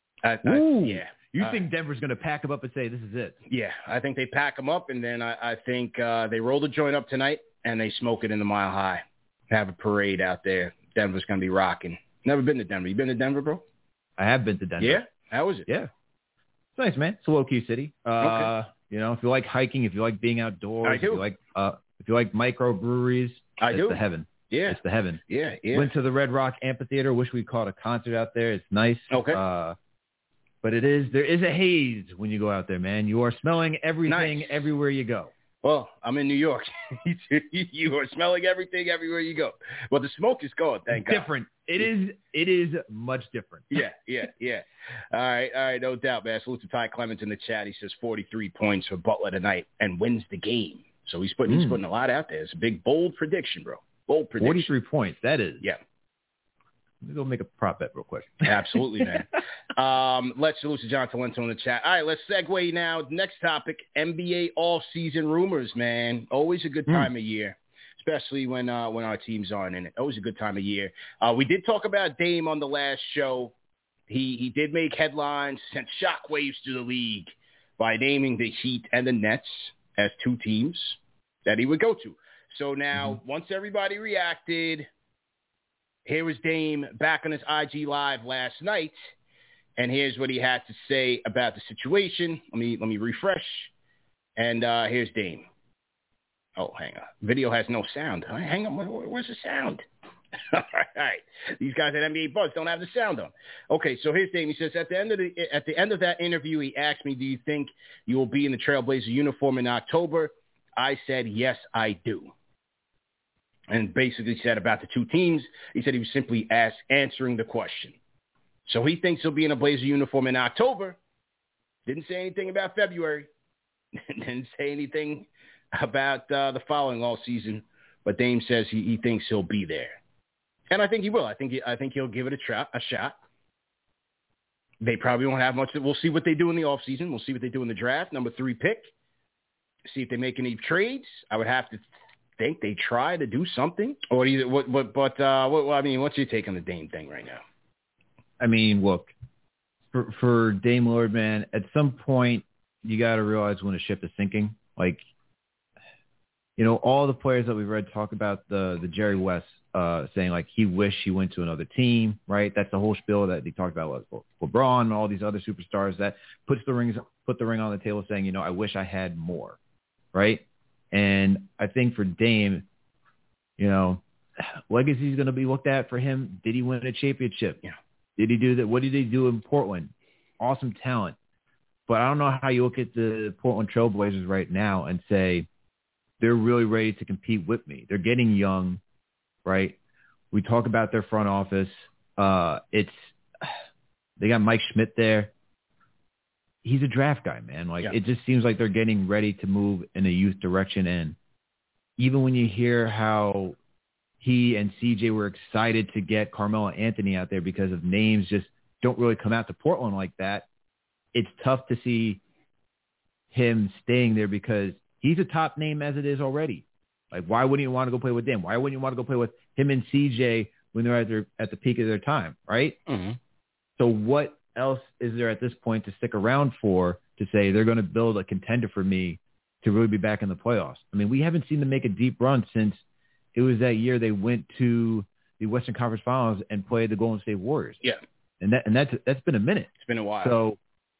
Speaker 4: You think Denver's going to pack them up and say, this is it?
Speaker 2: Yeah, I think they pack them up, and then I think they roll the joint up tonight, and they smoke it in the Mile High. Have a parade out there. Denver's going to be rocking. Never been to Denver. You been to Denver, bro?
Speaker 4: I have been to Denver.
Speaker 2: Yeah? How was it?
Speaker 4: Yeah. It's nice, man. It's a low-key city.
Speaker 2: Okay.
Speaker 4: If you like hiking, if you like being outdoors,
Speaker 2: I do.
Speaker 4: If you like microbreweries,
Speaker 2: it's
Speaker 4: the heaven.
Speaker 2: Yeah.
Speaker 4: It's the heaven.
Speaker 2: Yeah.
Speaker 4: Went to the Red Rock Amphitheater. Wish we caught a concert out there. It's nice.
Speaker 2: Okay.
Speaker 4: But there is a haze when you go out there, man. You are smelling everything everywhere you go.
Speaker 2: Well, I'm in New York. You are smelling everything everywhere you go. Well, the smoke is gone, thank God.
Speaker 4: Different. It is much different.
Speaker 2: Yeah. All right, no doubt, man. Salute to Ty Clemens in the chat. He says 43 points for Butler tonight and wins the game. So he's putting a lot out there. It's a big, bold prediction, bro. Bold prediction.
Speaker 4: 43 points. That is.
Speaker 2: Yeah.
Speaker 4: Let me go make a prop bet real quick.
Speaker 2: Absolutely, man. Let's salute to John Talento in the chat. All right, let's segue now. Next topic, NBA off-season rumors, man. Always a good time of year, especially when our teams aren't in it. Always a good time of year. We did talk about Dame on the last show. He did make headlines, sent shockwaves to the league by naming the Heat and the Nets as two teams that he would go to. So now, once everybody reacted, here was Dame back on his IG Live last night, and here's what he had to say about the situation. Let me refresh, and here's Dame. Oh, hang on. Video has no sound. Hang on. Where's the sound? All right. These guys at NBA Buzz don't have the sound on. Okay, so here's Dame. He says, at the end of that interview, he asked me, do you think you will be in the Trailblazer uniform in October? I said, yes, I do. And basically said about the two teams, he said he was simply answering the question. So he thinks he'll be in a Blazer uniform in October. Didn't say anything about February. Didn't say anything about the following all season. But Dame says he thinks he'll be there. And I think he will. I think he'll give it a shot. They probably won't have much. We'll see what they do in the offseason. We'll see what they do in the draft. Number 3 pick. See if they make any trades. I would have to think they try to do something. Or either I mean, what's your take on the Dame thing right now?
Speaker 4: I mean, look, for Dame Lillard, man, at some point you got to realize when a ship is sinking. Like, you know, all the players that we've read talk about the Jerry West saying like he wished he went to another team, right? That's the whole spiel that they talked about with LeBron and all these other superstars that put the ring on the table saying, you know, I wish I had more, right? And I think for Dame, you know, legacy is going to be looked at for him. Did he win a championship?
Speaker 2: Yeah.
Speaker 4: Did he do that? What did he do in Portland? Awesome talent. But I don't know how you look at the Portland Trailblazers right now and say they're really ready to compete with me. They're getting young, right? We talk about their front office. They got Mike Schmidt there. He's a draft guy, man. Like, It just seems like they're getting ready to move in a youth direction. And even when you hear how he and CJ were excited to get Carmelo Anthony out there because of names just don't really come out to Portland like that, it's tough to see him staying there because he's a top name as it is already. Like, why wouldn't you want to go play with them? Why wouldn't you want to go play with him and CJ when they're at the peak of their time, right?
Speaker 2: Mm-hmm.
Speaker 4: So what else is there at this point to stick around for to say they're going to build a contender for me to really be back in the playoffs? I mean, we haven't seen them make a deep run since it was that year they went to the Western Conference Finals and played the Golden State Warriors.
Speaker 2: Yeah.
Speaker 4: And that's been a minute.
Speaker 2: It's been a while.
Speaker 4: So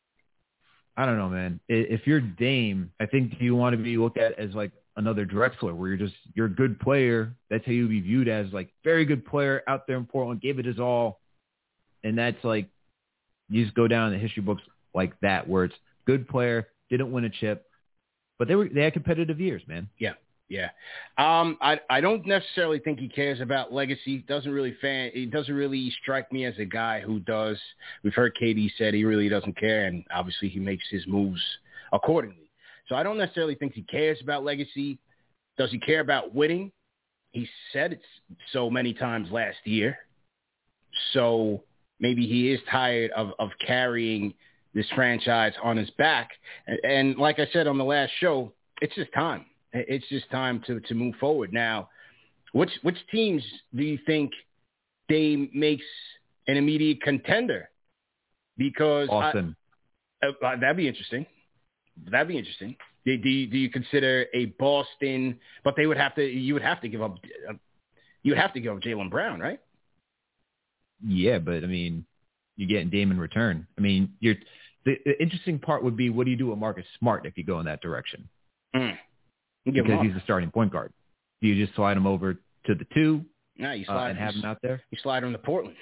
Speaker 4: I don't know, man. If you're Dame, I think you want to be looked at as like another Drexler where you're a good player. That's how you be viewed as, like, very good player out there in Portland, gave it his all. And that's like, you just go down in the history books like that, where it's good player, didn't win a chip, but they had competitive years, man.
Speaker 2: Yeah. Yeah. I don't necessarily think he cares about legacy. He doesn't really strike me as a guy who does. We've heard KD said he really doesn't care, and obviously he makes his moves accordingly. So I don't necessarily think he cares about legacy. Does he care about winning? He said it so many times last year. So maybe he is tired of carrying this franchise on his back. And like I said on the last show, it's just time. It's just time to move forward. Now, which teams do you think Dame makes an immediate contender? Because
Speaker 4: Boston.
Speaker 2: That'd be interesting. Do you consider a Boston? But you would have to give up Jaylen Brown, right?
Speaker 4: Yeah, but I mean, you're getting Dame in return. I mean, the interesting part would be, what do you do with Marcus Smart if you go in that direction? Because he's the starting point guard. Do you just slide him over to the 2?
Speaker 2: No, you slide
Speaker 4: and have him out there?
Speaker 2: You slide him to Portland.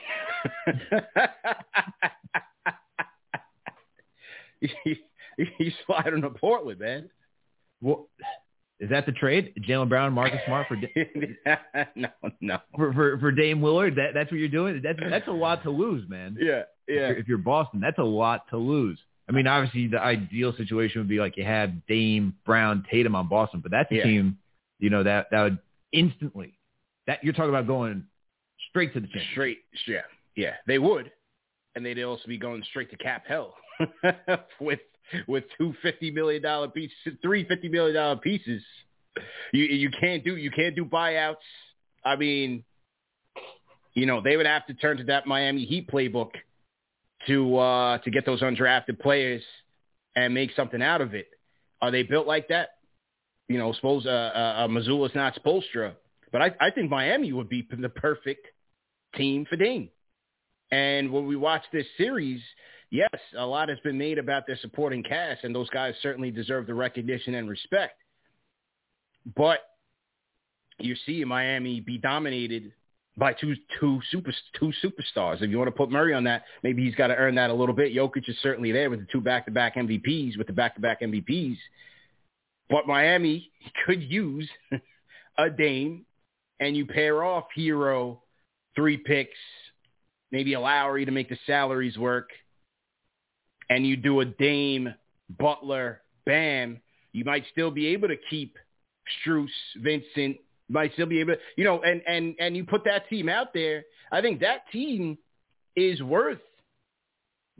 Speaker 2: you slide him to Portland, man.
Speaker 4: Well, is that the trade? Jaylen Brown, Marcus Smart for
Speaker 2: No.
Speaker 4: For Dame Lillard? That's what you're doing? That's a lot to lose, man.
Speaker 2: Yeah.
Speaker 4: If you're Boston, that's a lot to lose. I mean, obviously, the ideal situation would be like you have Dame, Brown, Tatum on Boston, but that's a team, you know, that would instantly – that you're talking about going straight to the championship.
Speaker 2: Yeah, they would. And they'd also be going straight to cap hell with $2 $50 million pieces, $3 $50 million pieces. You can't do buyouts. I mean, you know, they would have to turn to that Miami Heat playbook to get those undrafted players and make something out of it. Are they built like that? You know, suppose Missoula's not Spoelstra, but I think Miami would be the perfect team for Dame. And when we watch this series, yes, a lot has been made about their supporting cast, and those guys certainly deserve the recognition and respect. But you see Miami be dominated by two superstars. If you want to put Murray on that, maybe he's got to earn that a little bit. Jokic is certainly there with the back-to-back MVPs. But Miami could use a Dame, and you pair off Hero, 3 picks, maybe a Lowry to make the salaries work, and you do a Dame, Butler, Bam, you might still be able to keep Strus, Vincent, might still be able to, you know, and you put that team out there. I think that team is worth,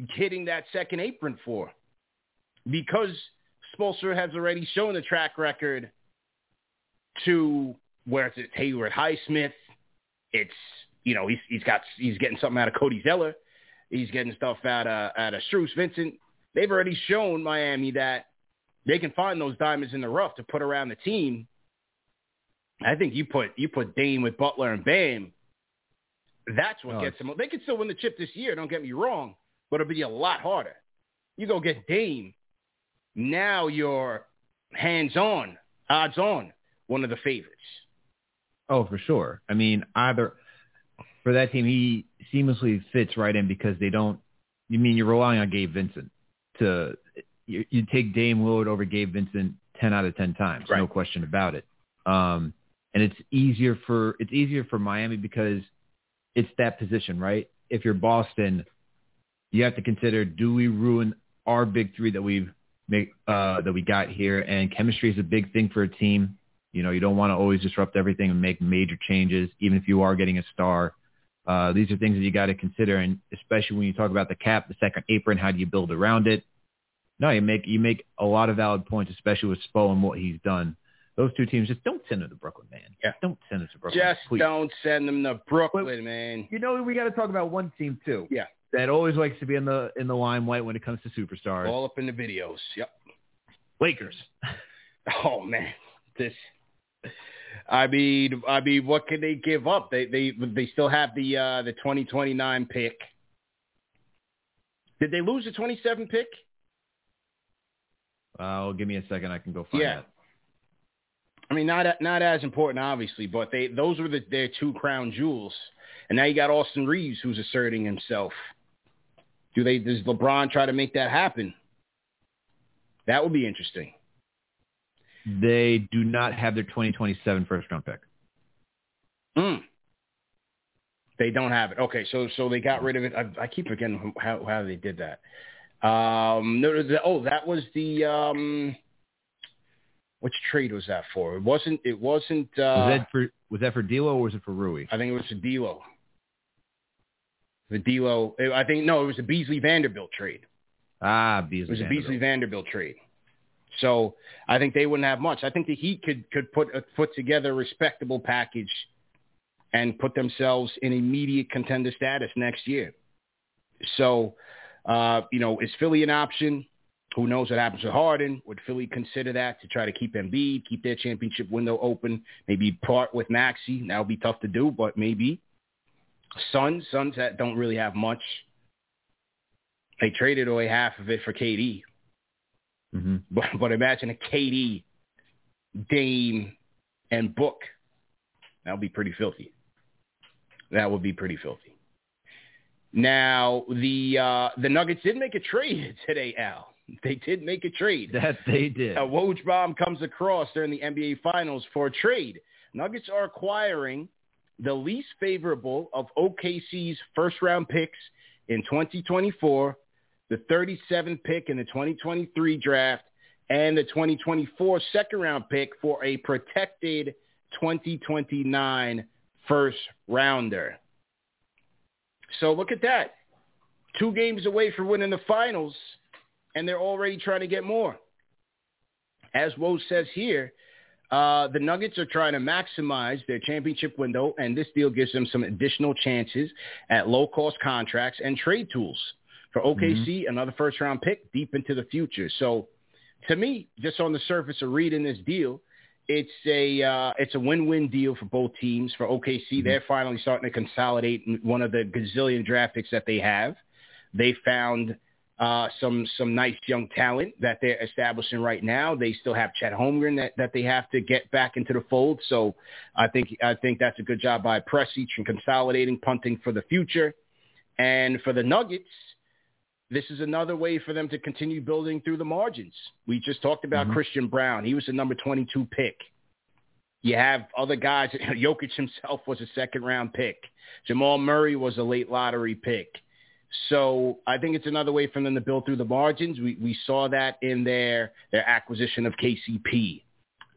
Speaker 2: hitting that second apron for, because Spoelstra has already shown a track record to where it's Hayward Highsmith. It's, you know, he's getting something out of Cody Zeller. He's getting stuff out of Struce Vincent. They've already shown Miami that they can find those diamonds in the rough to put around the team. I think you put Dame with Butler and Bam. That's what gets them. They could still win the chip this year, don't get me wrong, but it'll be a lot harder. You go get Dame. Now you're hands-on, odds-on, one of the favorites.
Speaker 4: Oh, for sure. I mean, either for that team, he seamlessly fits right in because they don't – you mean you're relying on Gabe Vincent to – you take Dame Lillard over Gabe Vincent 10 out of 10 times, right. No question about it. And it's easier for Miami because it's that position, right? If you're Boston, you have to consider, do we ruin our big three that we got here? And chemistry is a big thing for a team. You know, you don't want to always disrupt everything and make major changes, even if you are getting a star. These are things that you got to consider, and especially when you talk about the cap, the second apron, how do you build around it? No, you make a lot of valid points, especially with Spo and what he's done. Those two teams, just don't send them to Brooklyn, man.
Speaker 2: Yeah.
Speaker 4: Don't send them to Brooklyn.
Speaker 2: Just please. Don't send them to Brooklyn, man.
Speaker 4: You know, we got to talk about one team too.
Speaker 2: Yeah.
Speaker 4: That always likes to be in the limelight when it comes to superstars.
Speaker 2: All up in the videos. Yep.
Speaker 4: Lakers.
Speaker 2: Oh man, I mean, what can they give up? They still have the 2029 pick. Did they lose the 27 pick?
Speaker 4: Give me a second. I can go find that.
Speaker 2: I mean, not as important, obviously, but those were their two crown jewels, and now you got Austin Reeves, who's asserting himself. Does LeBron try to make that happen? That would be interesting.
Speaker 4: They do not have their 2027 first-round pick.
Speaker 2: They don't have it. Okay, so they got rid of it. I keep forgetting how they did that. That was the which trade was that for? It wasn't. Was
Speaker 4: that for D'Lo or was it for Rui?
Speaker 2: I think it was for D'Lo. The D'Lo. I think no, it was the Beasley Vanderbilt trade.
Speaker 4: Beasley.
Speaker 2: It was a Beasley Vanderbilt trade. So I think they wouldn't have much. I think the Heat could put together a respectable package and put themselves in immediate contender status next year. So, is Philly an option? Who knows what happens with Harden? Would Philly consider that to try to keep Embiid, keep their championship window open, maybe part with Maxey? That would be tough to do, but maybe. Suns that don't really have much. They traded away half of it for KD.
Speaker 4: Mm-hmm.
Speaker 2: But imagine a KD, Dame, and Book. That would be pretty filthy. Now, the Nuggets did make a trade today, Al. They did make a trade.
Speaker 4: That they did.
Speaker 2: A Woj bomb comes across during the NBA Finals for a trade. Nuggets are acquiring the least favorable of OKC's first-round picks in 2024, the 37th pick in the 2023 draft, and the 2024 second-round pick for a protected 2029 first-rounder. So look at that. 2 games away from winning the finals, and they're already trying to get more. As Woj says here, the Nuggets are trying to maximize their championship window, and this deal gives them some additional chances at low-cost contracts and trade tools. For OKC, another first-round pick deep into the future. So to me, just on the surface of reading this deal, it's a win-win deal for both teams. For OKC, they're finally starting to consolidate one of the gazillion draft picks that they have. They found some nice young talent that they're establishing right now. They still have Chet Holmgren that they have to get back into the fold. So I think that's a good job by Presic in consolidating, punting for the future. And for the Nuggets, this is another way for them to continue building through the margins. We just talked about Christian Brown. He was the number 22 pick. You have other guys. Jokic himself was a second-round pick. Jamal Murray was a late lottery pick. So I think it's another way for them to build through the margins. We saw that in their acquisition of KCP.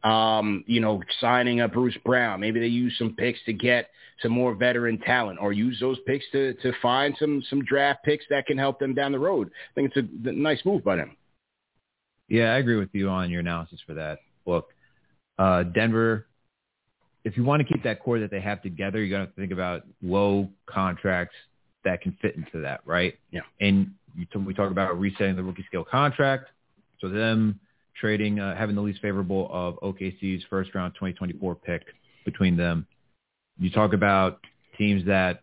Speaker 2: Signing up Bruce Brown. Maybe they use some picks to get some more veteran talent, or use those picks to find some draft picks that can help them down the road. I think it's a nice move by them.
Speaker 4: Yeah, I agree with you on your analysis for that. Look, Denver, if you want to keep that core that they have together, you're going to think about low contracts that can fit into that, right?
Speaker 2: Yeah.
Speaker 4: And we talk about resetting the rookie scale contract. So them trading, having the least favorable of OKC's first round 2024 pick between them. You talk about teams that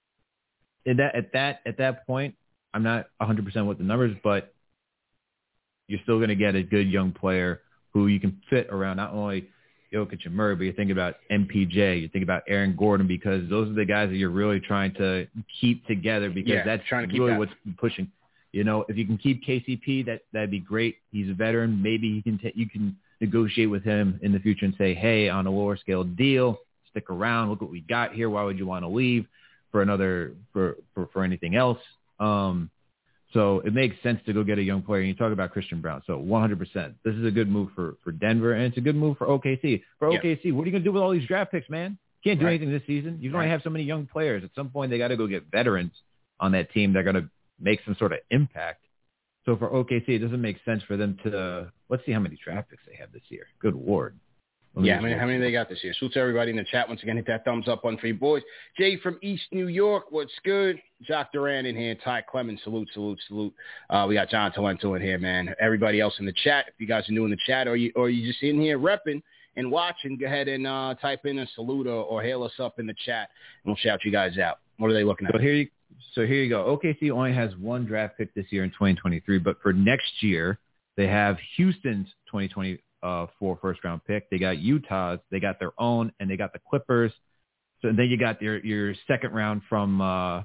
Speaker 4: at that point, I'm not 100% with the numbers, but you're still going to get a good young player who you can fit around not only Jokic and Murray, but you're thinking about MPJ, you think about Aaron Gordon, because those are the guys that you're really trying to keep together, because that's trying to keep really what's pushing. If you can keep KCP, that'd be great. He's a veteran. Maybe you can negotiate with him in the future and say, hey, on a lower scale deal, stick around. Look what we got here. Why would you want to leave for anything else? So it makes sense to go get a young player. And you talk about Christian Brown. So 100%. This is a good move for Denver, and it's a good move for OKC. OKC, what are you going to do with all these draft picks, man? You can't do anything this season. You can only have so many young players. At some point, they got to go get veterans on that team. They're going to make some sort of impact. So for OKC, it doesn't make sense for them to – let's see how many draft picks they have this year. Good Lord.
Speaker 2: How many they got this year? Salute to everybody in the chat. Once again, hit that thumbs up button for you boys. Jay from East New York, what's good? Jacques Duran in here. Ty Clemens, salute. We got John Talento in here, man. Everybody else in the chat, if you guys are new in the chat or you just in here repping and watching, go ahead and type in a salute or hail us up in the cchat, and we'll shout you guys out. What are they looking at?
Speaker 4: So here you go. OKC only has one draft pick this year in 2023, but for next year, they have Houston's 2024 first-round pick. They got Utah's. They got their own, and they got the Clippers. So then you got your second round from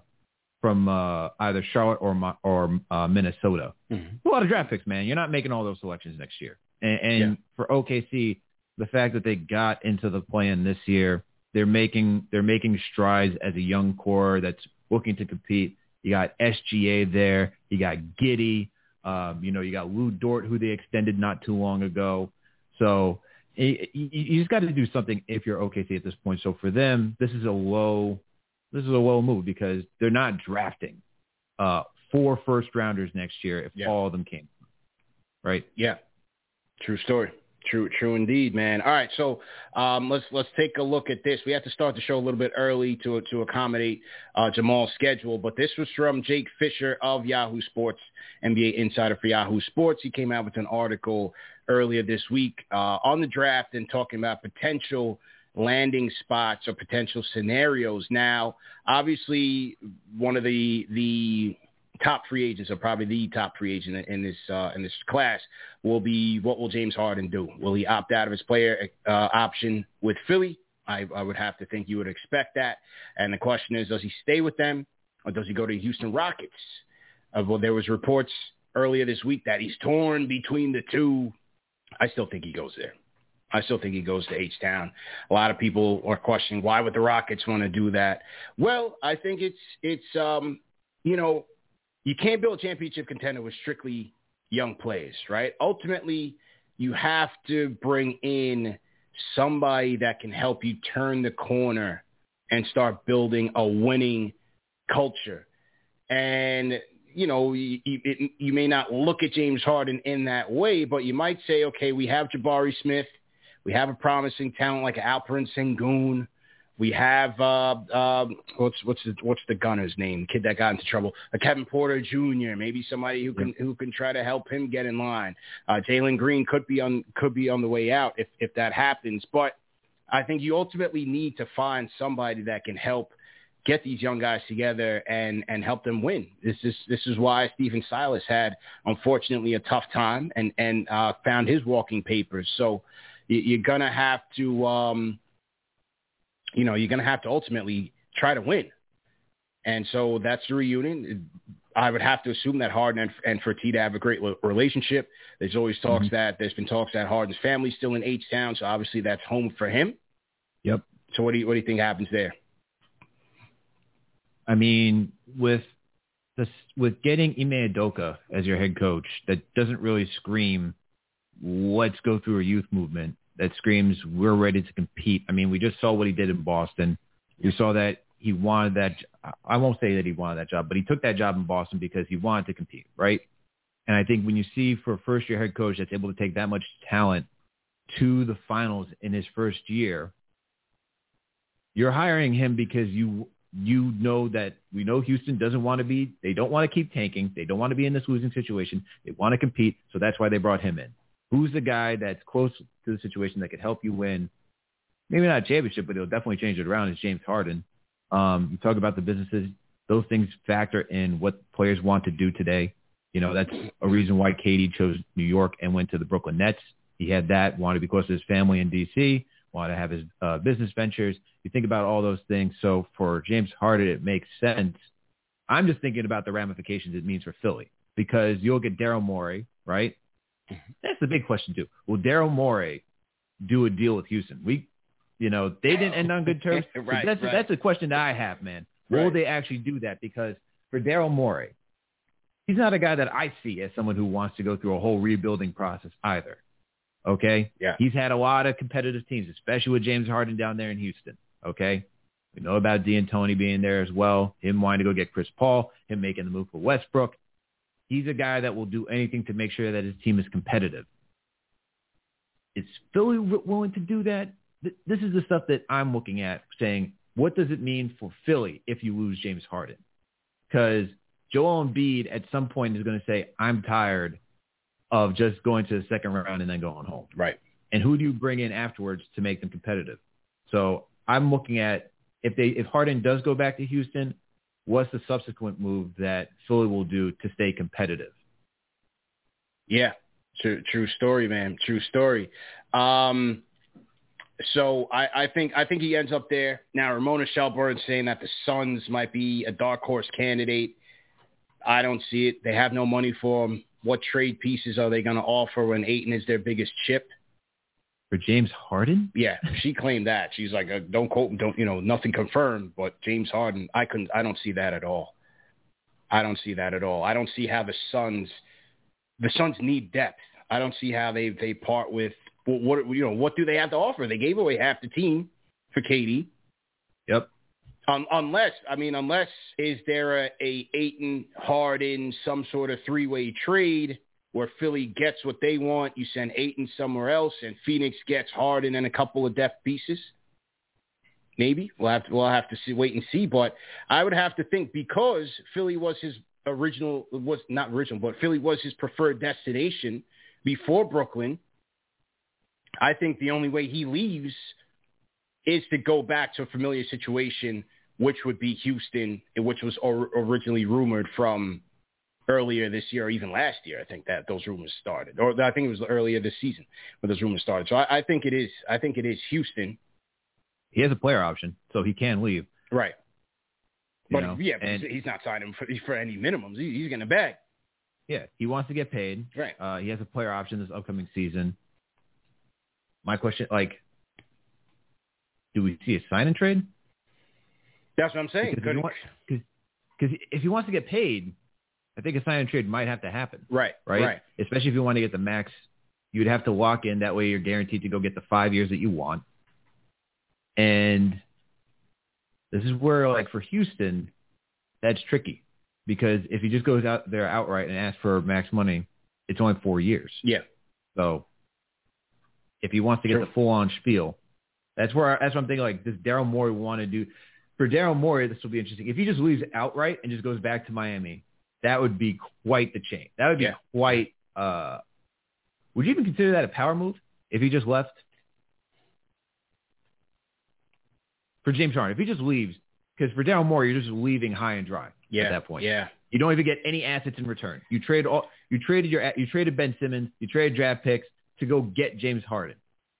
Speaker 4: either Charlotte or Minnesota. Mm-hmm. A lot of draft picks, man. You're not making all those selections next year. And for OKC, the fact that they got into the play-in this year, they're making strides as a young core that's looking to compete. You got SGA there. You got Giddey. You got Lou Dort, who they extended not too long ago. So you just got to do something if you're OKC at this point. So for them, this is a low move because they're not drafting 4 first-rounders next year if all of them came. Right?
Speaker 2: Yeah. True story. True indeed, man. All right, so let's take a look at this. We have to start the show a little bit early to accommodate Jamal's schedule, but this was from Jake Fisher of Yahoo Sports, NBA insider for Yahoo Sports. He came out with an article earlier this week on the draft and talking about potential landing spots or potential scenarios. Now, obviously, one of the top free agents, or probably the top free agent in this class, will be, what will James Harden do? Will he opt out of his player option with Philly? I would have to think you would expect that. And the question is, does he stay with them or does he go to Houston Rockets? Well, there was reports earlier this week that he's torn between the two. I still think he goes there. I still think he goes to H-Town. A lot of people are questioning, why would the Rockets want to do that? Well, I think it's you can't build a championship contender with strictly young players, right? Ultimately, you have to bring in somebody that can help you turn the corner and start building a winning culture. And, you may not look at James Harden in that way, but you might say, okay, we have Jabari Smith. We have a promising talent like Alperen Sengun. We have what's the gunner's name? The kid that got into trouble, Kevin Porter Jr. Maybe somebody who can try to help him get in line. Jalen Green could be on the way out if that happens. But I think you ultimately need to find somebody that can help get these young guys together and help them win. This is why Stephen Silas had, unfortunately, a tough time and found his walking papers. So you're gonna have to. You're going to have to ultimately try to win. And so that's the reunion. I would have to assume that Harden and Fertitta have a great relationship. There's always there's been talks that Harden's family's still in H-Town, so obviously that's home for him.
Speaker 4: Yep.
Speaker 2: So what do you think happens there?
Speaker 4: I mean, with getting Ime Udoka as your head coach, that doesn't really scream, let's go through a youth movement. that screams we're ready to compete. I mean, we just saw what he did in Boston. We saw that he wanted that. I won't say that he wanted that job, but he took that job in Boston because he wanted to compete, right? And I think when you see for a first-year head coach that's able to take that much talent to the finals in his first year, you're hiring him because you know that we know Houston doesn't want to be, they don't want to keep tanking. They don't want to be in this losing situation. They want to compete. So that's why they brought him in. Who's the guy that's close to the situation that could help you win? Maybe not a championship, but it'll definitely change it around. Is James Harden. You talk about the businesses. Those things factor in what players want to do today. You know, that's a reason why KD chose New York and went to the Brooklyn Nets. He had that, wanted to be close to his family in D.C., wanted to have his business ventures. You think about all those things. So for James Harden, it makes sense. I'm just thinking about the ramifications it means for Philly because you'll get Daryl Morey, right? That's the big question, too. Will Daryl Morey do a deal with Houston? They didn't end on good terms.
Speaker 2: Right,
Speaker 4: That's a question that I have, man. Will they actually do that? Because for Daryl Morey, he's not a guy that I see as someone who wants to go through a whole rebuilding process either. Okay?
Speaker 2: Yeah.
Speaker 4: He's had a lot of competitive teams, especially with James Harden down there in Houston. Okay? We know about D'Antoni being there as well, him wanting to go get Chris Paul, him making the move for Westbrook. He's a guy that will do anything to make sure that his team is competitive. Is Philly willing to do that? This is the stuff that I'm looking at saying, what does it mean for Philly if you lose James Harden? Because Joel Embiid at some point is going to say, I'm tired of just going to the second round and then going home.
Speaker 2: Right.
Speaker 4: And who do you bring in afterwards to make them competitive? So I'm looking at if Harden does go back to Houston, what's the subsequent move that Philly will do to stay competitive?
Speaker 2: Yeah. True story, man. True story. So I think he ends up there. Now, Ramona Shelburne saying that the Suns might be a dark horse candidate. I don't see it. They have no money for him. What trade pieces are they going to offer when Ayton is their biggest chip?
Speaker 4: For James Harden?
Speaker 2: Yeah, she claimed that. She's like, don't quote, nothing confirmed, but James Harden, I don't see that at all. I don't see how the Suns need depth. I don't see how they part with what do they have to offer? They gave away half the team for KD.
Speaker 4: Yep.
Speaker 2: Unless is there a Ayton, Harden, some sort of three-way trade where Philly gets what they want, you send Ayton somewhere else, and Phoenix gets Harden and a couple of depth pieces? Maybe we'll have to wait and see. But I would have to think because Philly was his Philly was his preferred destination before Brooklyn. I think the only way he leaves is to go back to a familiar situation, which would be Houston, which was originally rumored from earlier this year or even last year. I think that those rumors started, or I think it was earlier this season when those rumors started. So I think it is Houston.
Speaker 4: He has a player option, so he can leave.
Speaker 2: Right. But he's not signing for any minimums. He's getting a bag.
Speaker 4: Yeah, he wants to get paid.
Speaker 2: Right.
Speaker 4: He has a player option this upcoming season. My question, do we see a sign and trade?
Speaker 2: That's what I'm saying.
Speaker 4: Because if he wants to get paid, I think a sign and trade might have to happen.
Speaker 2: Right.
Speaker 4: Especially if you want to get the max, you'd have to lock in. That way you're guaranteed to go get the 5 years that you want. And this is where, for Houston, that's tricky. Because if he just goes out there outright and asks for max money, it's only 4 years.
Speaker 2: Yeah.
Speaker 4: So if he wants to get the full-on spiel, that's what I'm thinking, does Daryl Morey want to do? For Daryl Morey, this will be interesting. If he just leaves outright and just goes back to Miami, that would be quite the change. That would be quite would you even consider that a power move if he just left? For James Harden, if he just leaves, because for Daryl Morey, you're just leaving high and dry at that point.
Speaker 2: Yeah.
Speaker 4: You don't even get any assets in return. You traded Ben Simmons, you traded draft picks to go get James Harden.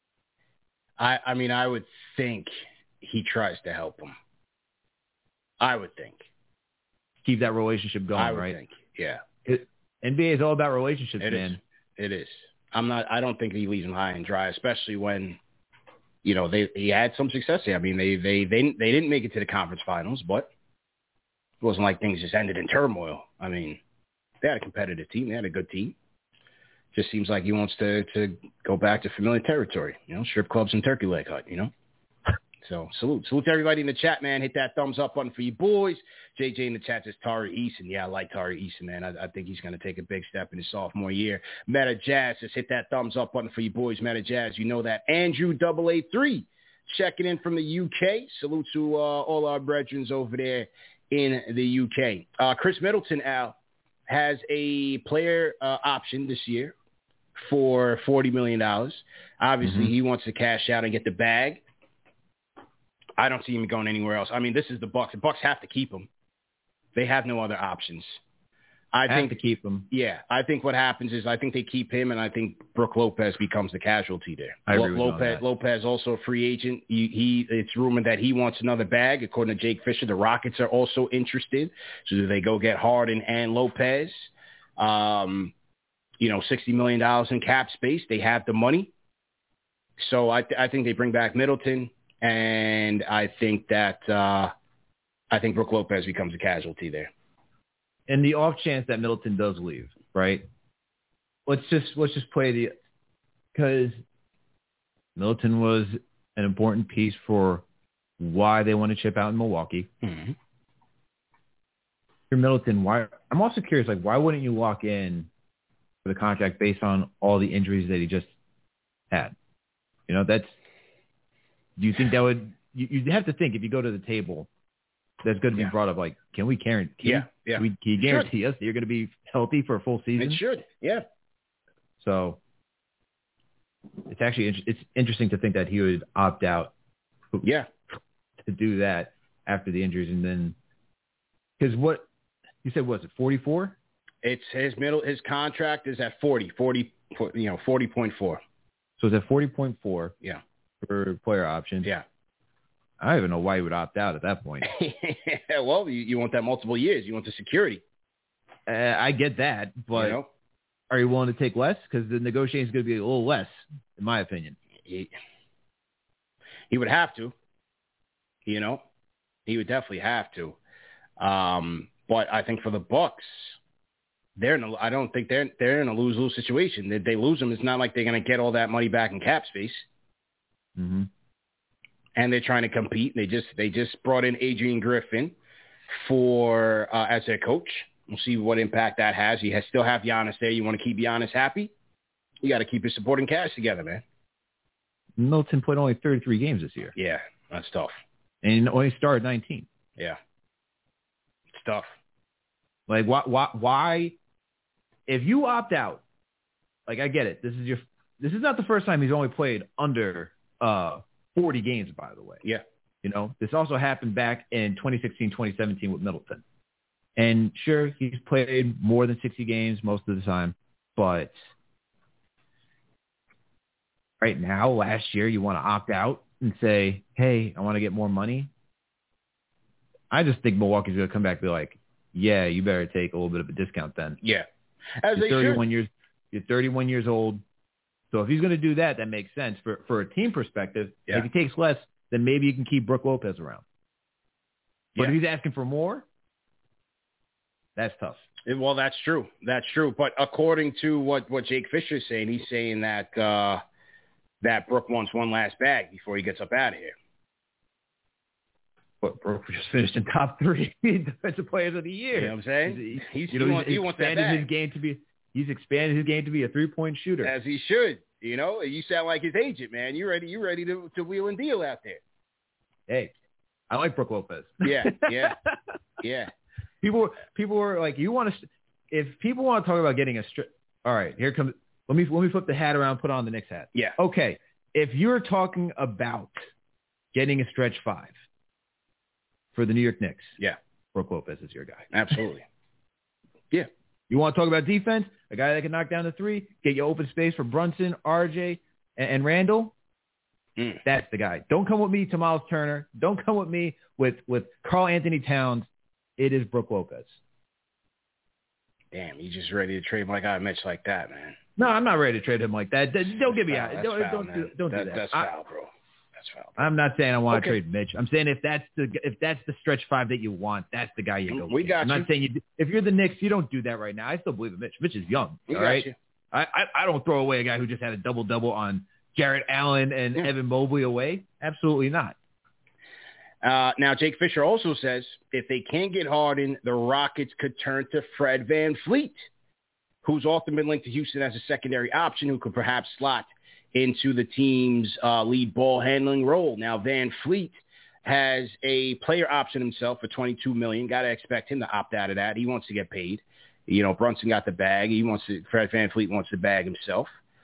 Speaker 2: I would think he tries to help him. I would think.
Speaker 4: Keep that relationship going,
Speaker 2: I would
Speaker 4: right?
Speaker 2: think, yeah.
Speaker 4: NBA is all about relationships, man.
Speaker 2: It is. I don't think he leaves him high and dry, especially when, he had some success here. I mean, they didn't make it to the conference finals, but it wasn't like things just ended in turmoil. I mean, they had a competitive team. They had a good team. Just seems like he wants to go back to familiar territory, strip clubs and turkey leg hut, So salute to everybody in the chat, man. Hit that thumbs up button for you boys. JJ in the chat says Tari Eason. Yeah, I like Tari Eason, man. I think he's going to take a big step in his sophomore year. Meta Jazz says hit that thumbs up button for you boys. Meta Jazz, you know that. Andrew 883 checking in from the UK. Salute to all our brethren over there in the UK. Chris Middleton, Al, has a player option this year for $40 million. Obviously, he wants to cash out and get the bag. I don't see him going anywhere else. I mean, this is the Bucks. The Bucks have to keep him. They have no other options. I think
Speaker 4: to keep him.
Speaker 2: Yeah, I think what happens is I think they keep him, and I think Brook Lopez becomes the casualty there.
Speaker 4: I agree with that.
Speaker 2: Lopez also a free agent. It's rumored that he wants another bag. According to Jake Fisher, the Rockets are also interested. So do they go get Harden and Lopez? $60 million in cap space. They have the money. So I think they bring back Middleton. And I think that Brook Lopez becomes a casualty there.
Speaker 4: And the off chance that Middleton does leave, right? Let's just play because Middleton was an important piece for why they want to chip out in Milwaukee.
Speaker 2: Mm-hmm.
Speaker 4: For Middleton, I'm also curious, like, why wouldn't you lock in for the contract based on all the injuries that he just had? Do you think that would – you have to think if you go to the table, that's going to be brought up like, can we guarantee us that you're going to be healthy for a full season?
Speaker 2: It should, yeah.
Speaker 4: So it's actually it's interesting to think that he would opt out to do that after the injuries. And then – because what – you said, was it 44?
Speaker 2: It's his contract is at 40.4.
Speaker 4: So it's at 40.4.
Speaker 2: Yeah.
Speaker 4: For player options.
Speaker 2: Yeah.
Speaker 4: I don't even know why you would opt out at that point.
Speaker 2: Well, you want that multiple years. You want the security.
Speaker 4: I get that, but are you willing to take less? Because the negotiation is going to be a little less, in my opinion.
Speaker 2: He would have to. He would definitely have to. But I think for the Bucks, I don't think they're in a lose-lose situation. If they lose him, it's not like they're going to get all that money back in cap space.
Speaker 4: Mm-hmm.
Speaker 2: And they're trying to compete. They just brought in Adrian Griffin as their coach. We'll see what impact that has. You still have Giannis there. You want to keep Giannis happy? You got to keep your supporting cast together, man.
Speaker 4: Middleton played only 33 games this year.
Speaker 2: Yeah, that's tough.
Speaker 4: And only started 19.
Speaker 2: Yeah, it's tough.
Speaker 4: Like, why? If you opt out, like, I get it. This is not the first time he's only played under 40 games, by the way.
Speaker 2: Yeah.
Speaker 4: This also happened back in 2016, 2017 with Middleton. And sure, he's played more than 60 games most of the time, but right now, last year, you want to opt out and say, hey, I want to get more money. I just think Milwaukee's going to come back and be like, yeah, you better take a little bit of a discount then.
Speaker 2: Yeah.
Speaker 4: You're 31 years old. So if he's going to do that, that makes sense for a team perspective.
Speaker 2: Yeah.
Speaker 4: If he takes less, then maybe you can keep Brook Lopez around. But if he's asking for more, that's tough.
Speaker 2: Well, that's true. That's true. But according to what Jake Fisher is saying, he's saying that Brook wants one last bag before he gets up out of here.
Speaker 4: But Brook just finished in top 3 defensive players of the year.
Speaker 2: You know what I'm saying?
Speaker 4: He
Speaker 2: wants that bag.
Speaker 4: He's expanded his game to be a 3-point shooter.
Speaker 2: As he should. You sound like his agent, man. You ready to wheel and deal out there.
Speaker 4: Hey, I like Brook Lopez.
Speaker 2: Yeah.
Speaker 4: People were like, if people want to talk about getting all right, here comes, let me flip the hat around, put on the Knicks hat.
Speaker 2: Yeah.
Speaker 4: Okay. If you're talking about getting a stretch 5 for the New York Knicks,
Speaker 2: yeah,
Speaker 4: Brook Lopez is your guy.
Speaker 2: Absolutely. Yeah.
Speaker 4: You want to talk about defense? A guy that can knock down the 3, get you open space for Brunson, RJ, and Randall? That's the guy. Don't come with me to Miles Turner. Don't come with me with Karl Anthony Towns. It is Brook Lopez.
Speaker 2: Damn, you just ready to trade my guy Mitch like that, man.
Speaker 4: No, I'm not ready to trade him like that. Don't get me out. Don't do that.
Speaker 2: That's foul, bro. That's foul.
Speaker 4: I'm not saying I want to trade Mitch. I'm saying if that's the stretch 5 that you want, that's the guy you go with.
Speaker 2: We got
Speaker 4: I'm not saying if you're the Knicks, you don't do that right now. I still believe in Mitch. Mitch is young. All right. I don't throw away a guy who just had a double-double on Jarrett Allen and Evan Mobley away. Absolutely not.
Speaker 2: Now, Jake Fisher also says if they can't get Harden, the Rockets could turn to Fred VanVleet, who's often been linked to Houston as a secondary option who could perhaps slot into the team's lead ball handling role. Now, VanVleet has a player option himself for $22 million. Got to expect him to opt out of that. He wants to get paid. You know, Brunson got the bag. Fred VanVleet wants the bag himself.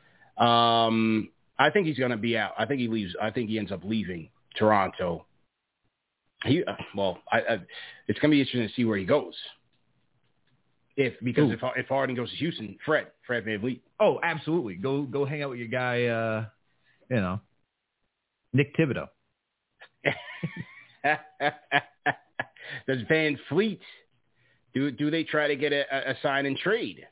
Speaker 2: I think he's going to be out. I think he leaves. I think he ends up leaving Toronto. It's going to be interesting to see where he goes. If Harden goes to Houston, Fred VanVleet.
Speaker 4: Oh, absolutely. Go hang out with your guy, Nick Thibodeau.
Speaker 2: Does VanVleet do they try to get a sign and trade?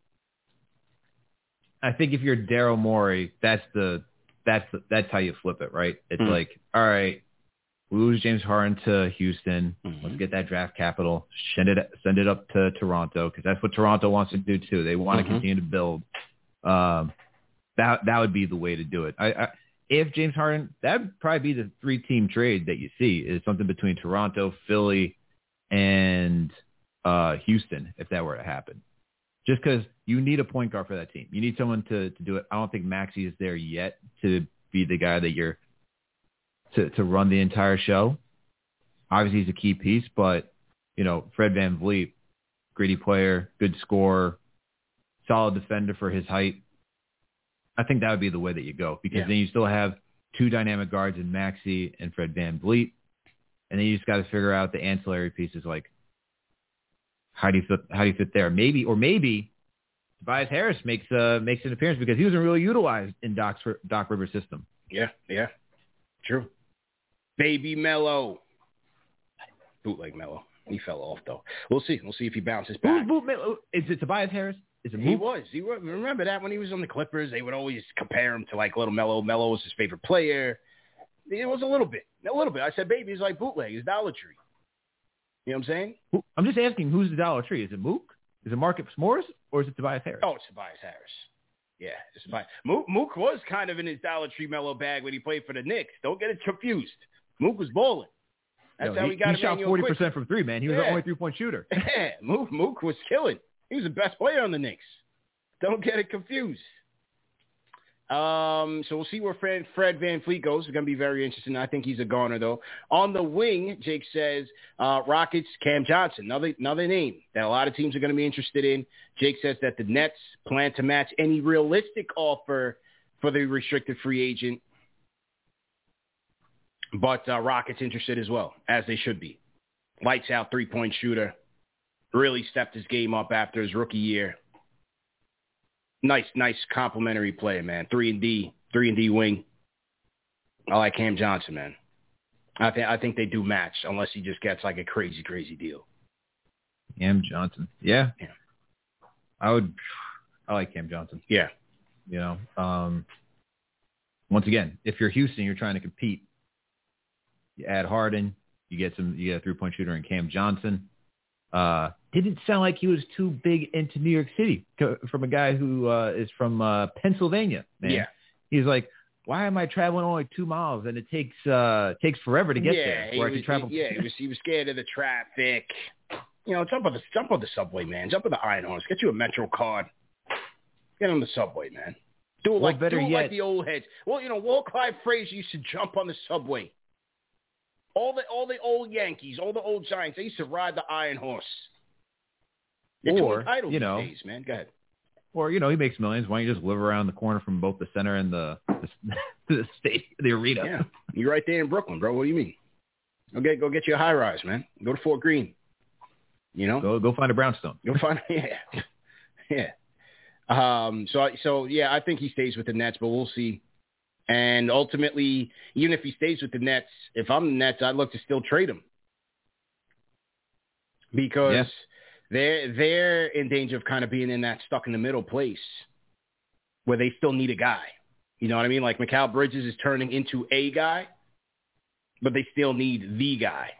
Speaker 4: I think if you're Daryl Morey, that's how you flip it, right? It's like, all right, we lose James Harden to Houston. Let's get that draft capital, send it up to Toronto, because that's what Toronto wants to do too. They want to continue to build. That would be the way to do it. If James Harden, that would probably be the 3-team trade that you see, is something between Toronto, Philly, and Houston, if that were to happen. Just because you need a point guard for that team. You need someone to do it. I don't think Maxey is there yet to be the guy that you're to run the entire show. Obviously, he's a key piece, but, Fred VanVleet, gritty player, good scorer, solid defender for his height. I think that would be the way that you go, because then you still have 2 dynamic guards in Maxey and Fred VanVleet, and then you just got to figure out the ancillary pieces, like how do you fit there? Maybe Tobias Harris makes an appearance, because he wasn't really utilized in Doc Rivers' system.
Speaker 2: Yeah, true. Baby Melo, bootleg Melo. He fell off though. We'll see. We'll see if he bounces back.
Speaker 4: Is it Tobias Harris? Is it
Speaker 2: He was. Remember that when he was on the Clippers, they would always compare him to like little Melo. Melo was his favorite player. It was a little bit. I said, baby, he's like bootleg. He's Dollar Tree. You know what I'm saying?
Speaker 4: I'm just asking, who's the Dollar Tree? Is it Mook? Is it Marcus Morris? Or is it Tobias Harris?
Speaker 2: Oh, it's Tobias Harris. Yeah, it's Tobias. Mook was kind of in his Dollar Tree Melo bag when he played for the Knicks. Don't get it confused. Mook was balling. That's how he got.
Speaker 4: He shot 40% from 3, man. He was the only 3-point shooter.
Speaker 2: Yeah, Mook was killing. He was the best player on the Knicks. Don't get it confused. So we'll see where Fred VanVleet goes. It's going to be very interesting. I think he's a goner, though. On the wing, Jake says, Rockets, Cam Johnson, another name that a lot of teams are going to be interested in. Jake says that the Nets plan to match any realistic offer for the restricted free agent. But Rockets interested as well, as they should be. Lights out 3-point shooter. Really stepped his game up after his rookie year. Nice complimentary play, man. 3-and-D wing. I like Cam Johnson, man. I think they do match, unless he just gets like a crazy deal.
Speaker 4: Cam Johnson. Yeah. I like Cam Johnson.
Speaker 2: Yeah.
Speaker 4: Once again, if you're Houston, you're trying to compete. You add Harden, you get a 3-point shooter in Cam Johnson. Didn't sound like he was too big into New York City from a guy who is from Pennsylvania, man. Yeah. He's like, why am I traveling only 2 miles and it takes forever to get there? Where I could travel.
Speaker 2: Yeah, he was scared of the traffic. Jump on the subway, man. Jump on the Iron Horse. Get you a Metro card. Get on the subway, man. Do it like the old heads. Well, Walt Clyde Frazier used to jump on the subway. All the old Yankees, all the old Giants, they used to ride the Iron Horse. Or, these days, man. Go ahead.
Speaker 4: Or, he makes millions. Why don't you just live around the corner from both the center and the arena?
Speaker 2: Yeah. You're right there in Brooklyn, bro. What do you mean? Go get you a high rise, man. Go to Fort Greene.
Speaker 4: Go find a brownstone.
Speaker 2: Yeah. So I think he stays with the Nets, but we'll see. And ultimately, even if he stays with the Nets, if I'm the Nets, I'd look to still trade him. Because they're in danger of kind of being in that stuck in the middle place where they still need a guy. You know what I mean? Like Mikal Bridges is turning into a guy, but they still need the guy.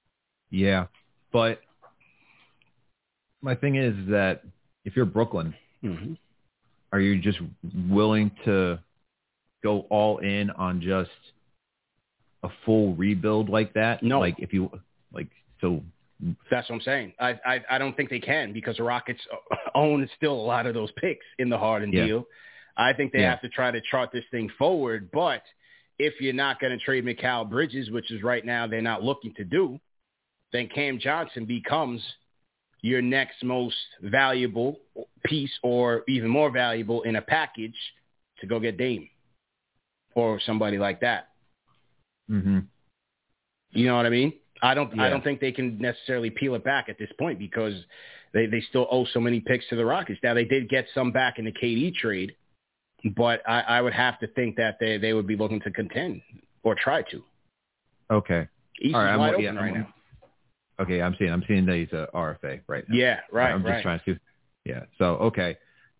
Speaker 4: Yeah. But my thing is that if you're Brooklyn,
Speaker 2: Mm-hmm.
Speaker 4: Are you just willing to go all in on just a full rebuild like that?
Speaker 2: No.
Speaker 4: Like if you like, so
Speaker 2: that's what I'm saying. I don't think they can because the Rockets own still a lot of those picks in the Harden deal. I think they have to try to chart this thing forward. But if you're not going to trade Mikal Bridges, which is right now they're not looking to do, then Cam Johnson becomes your next most valuable piece or even more valuable in a package to go get Dame or somebody like that.
Speaker 4: Mm-hmm.
Speaker 2: You know what I mean? I don't think they can necessarily peel it back at this point because they still owe so many picks to the Rockets. Now, they did get some back in the KD trade, but I would have to think that they would be looking to contend or try to.
Speaker 4: Okay.
Speaker 2: East
Speaker 4: All right,
Speaker 2: is wide open right now.
Speaker 4: Okay, I'm seeing that he's a RFA right now.
Speaker 2: Yeah, right.
Speaker 4: I'm just trying to. Yeah. So okay,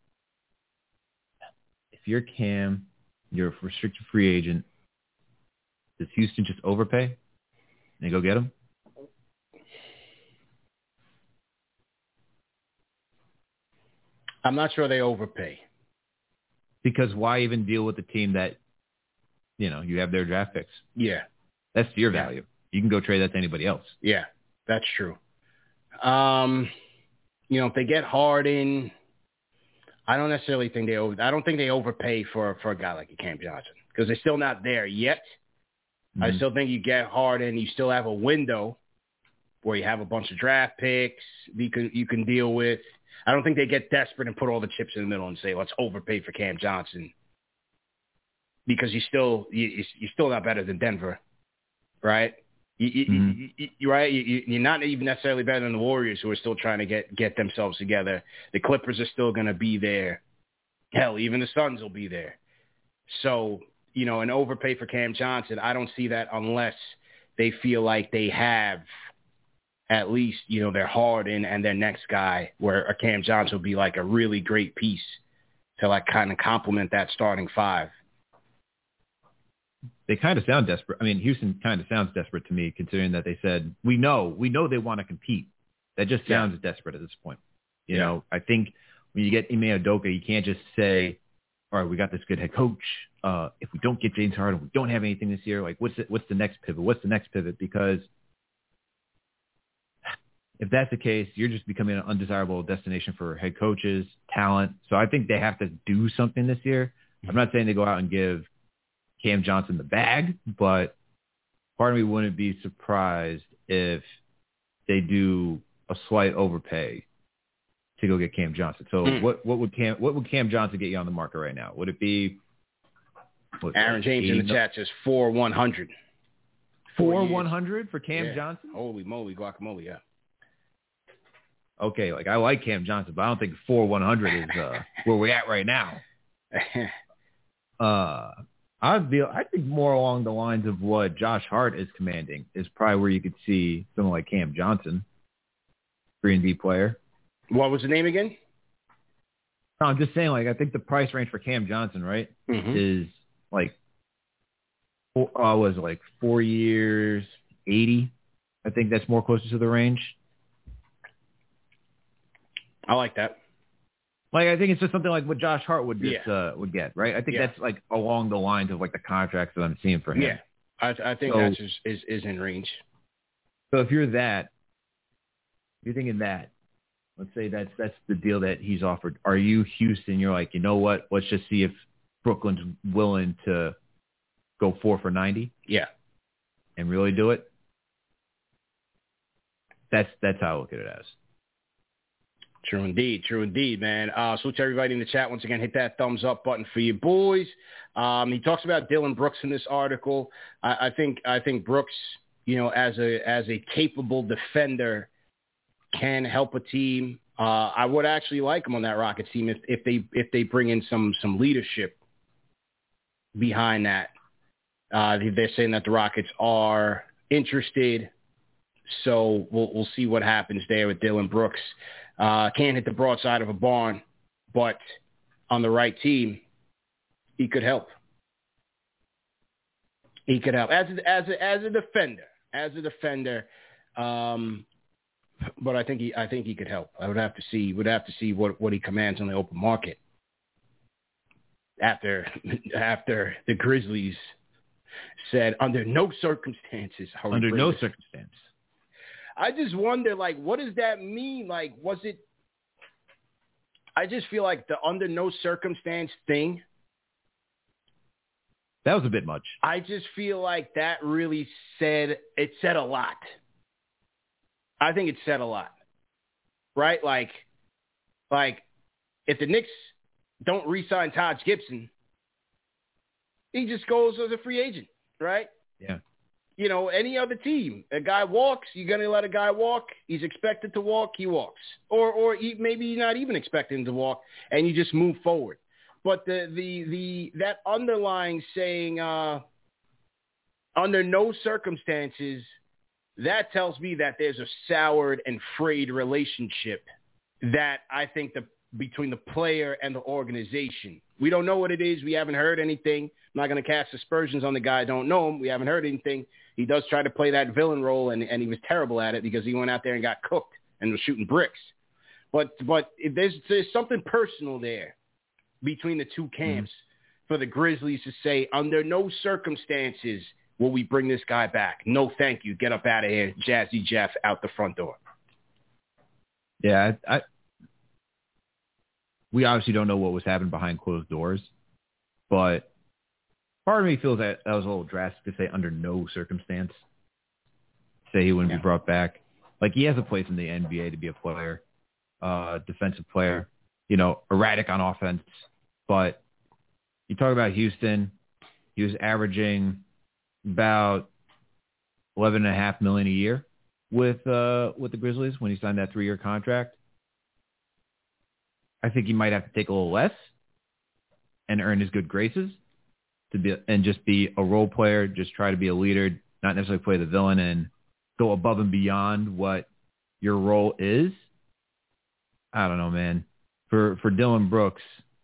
Speaker 4: if you're Cam, you're a restricted free agent. Does Houston just overpay and go get him?
Speaker 2: I'm not sure they overpay.
Speaker 4: Because why even deal with the team that, you have their draft picks?
Speaker 2: Yeah.
Speaker 4: That's your value. You can go trade that to anybody else.
Speaker 2: Yeah, that's true. If they get Harden, I don't necessarily think I don't think they overpay for a guy like a Cam Johnson because they're still not there yet. Mm-hmm. I still think you get Harden, you still have a window where you have a bunch of draft picks you can deal with. I don't think they get desperate and put all the chips in the middle and say, let's overpay for Cam Johnson because you're still not better than Denver, right? You're right. You're not even necessarily better than the Warriors, who are still trying to get themselves together. The Clippers are still going to be there. Hell, even the Suns will be there. So, an overpay for Cam Johnson, I don't see that unless they feel like they have at least, their Harden and their next guy, where a Cam Johnson will be like a really great piece to like kind of complement that starting five.
Speaker 4: They kind of sound desperate. I mean, Houston kind of sounds desperate to me, considering that they said, we know they want to compete. That just sounds desperate at this point. You know, I think when you get Ime Udoka, you can't just say, all right, we got this good head coach. If we don't get James Harden, we don't have anything this year. Like, what's the next pivot? What's the next pivot? Because if that's the case, you're just becoming an undesirable destination for head coaches, talent. So I think they have to do something this year. I'm not saying they go out and give Cam Johnson the bag, but part of me wouldn't be surprised if they do a slight overpay to go get Cam Johnson. So what would Cam Johnson get you on the market right now? Would it be
Speaker 2: Aaron James in the chat says 4-100.
Speaker 4: 4-100 for Cam Johnson?
Speaker 2: Holy moly, guacamole, yeah.
Speaker 4: Okay, like I like Cam Johnson, but I don't think 4-100 is where we're at right now. I think more along the lines of what Josh Hart is commanding is probably where you could see someone like Cam Johnson, 3-and-D player.
Speaker 2: What was the name again?
Speaker 4: No, I'm just saying, like, I think the price range for Cam Johnson, right, is like, 4 years, 80. I think that's more closer to the range.
Speaker 2: I like that.
Speaker 4: Like, I think it's just something like what Josh Hart would get, right? I think that's like along the lines of like the contracts that I'm seeing for him.
Speaker 2: Yeah, I think that's is in range.
Speaker 4: So if you're thinking that, let's say that's the deal that he's offered. Are you Houston? You're like, you know what? Let's just see if Brooklyn's willing to go 4 for 90.
Speaker 2: Yeah,
Speaker 4: and really do it. That's how I look at it as.
Speaker 2: True indeed, man. Salute to everybody in the chat. Once again, hit that thumbs up button for you boys. He talks about Dillon Brooks in this article. I think Brooks, as a capable defender, can help a team. I would actually like him on that Rockets team if they bring in some leadership behind that. They're saying that the Rockets are interested, so we'll see what happens there with Dillon Brooks. Can't hit the broadside of a barn, but on the right team, he could help. He could help as a defender. but I think he could help. I would have to see what he commands on the open market after the Grizzlies said under no circumstances.
Speaker 4: Under no circumstance.
Speaker 2: I just wonder, like, what does that mean? Like, was it? I just feel like the under no circumstance thing.
Speaker 4: That was a bit much.
Speaker 2: I just feel like that really said a lot. I think it said a lot, right? Like if the Knicks don't re-sign Taj Gibson, he just goes as a free agent, right?
Speaker 4: Yeah.
Speaker 2: You know, any other team, a guy walks, you're going to let a guy walk. He's expected to walk, he walks. Or maybe you're not even expecting him to walk, and you just move forward. But that underlying saying under no circumstances, that tells me that there's a soured and frayed relationship that I think between the player and the organization. We don't know what it is. We haven't heard anything. I'm not going to cast aspersions on the guy. I don't know him. We haven't heard anything. He does try to play that villain role, and he was terrible at it because he went out there and got cooked and was shooting bricks. But there's something personal there between the two camps for the Grizzlies to say, under no circumstances will we bring this guy back. No, thank you. Get up out of here. Jazzy Jeff out the front door.
Speaker 4: Yeah, we obviously don't know what was happening behind closed doors, but part of me feels that was a little drastic to say under no circumstance. Say he wouldn't be brought back. Like, he has a place in the NBA to be a player, defensive player, you know, erratic on offense. But you talk about Houston, he was averaging about $11.5 million a year with the Grizzlies when he signed that 3-year contract. I think he might have to take a little less and earn his good graces and just be a role player, just try to be a leader, not necessarily play the villain and go above and beyond what your role is. I don't know, man. For Dillon Brooks,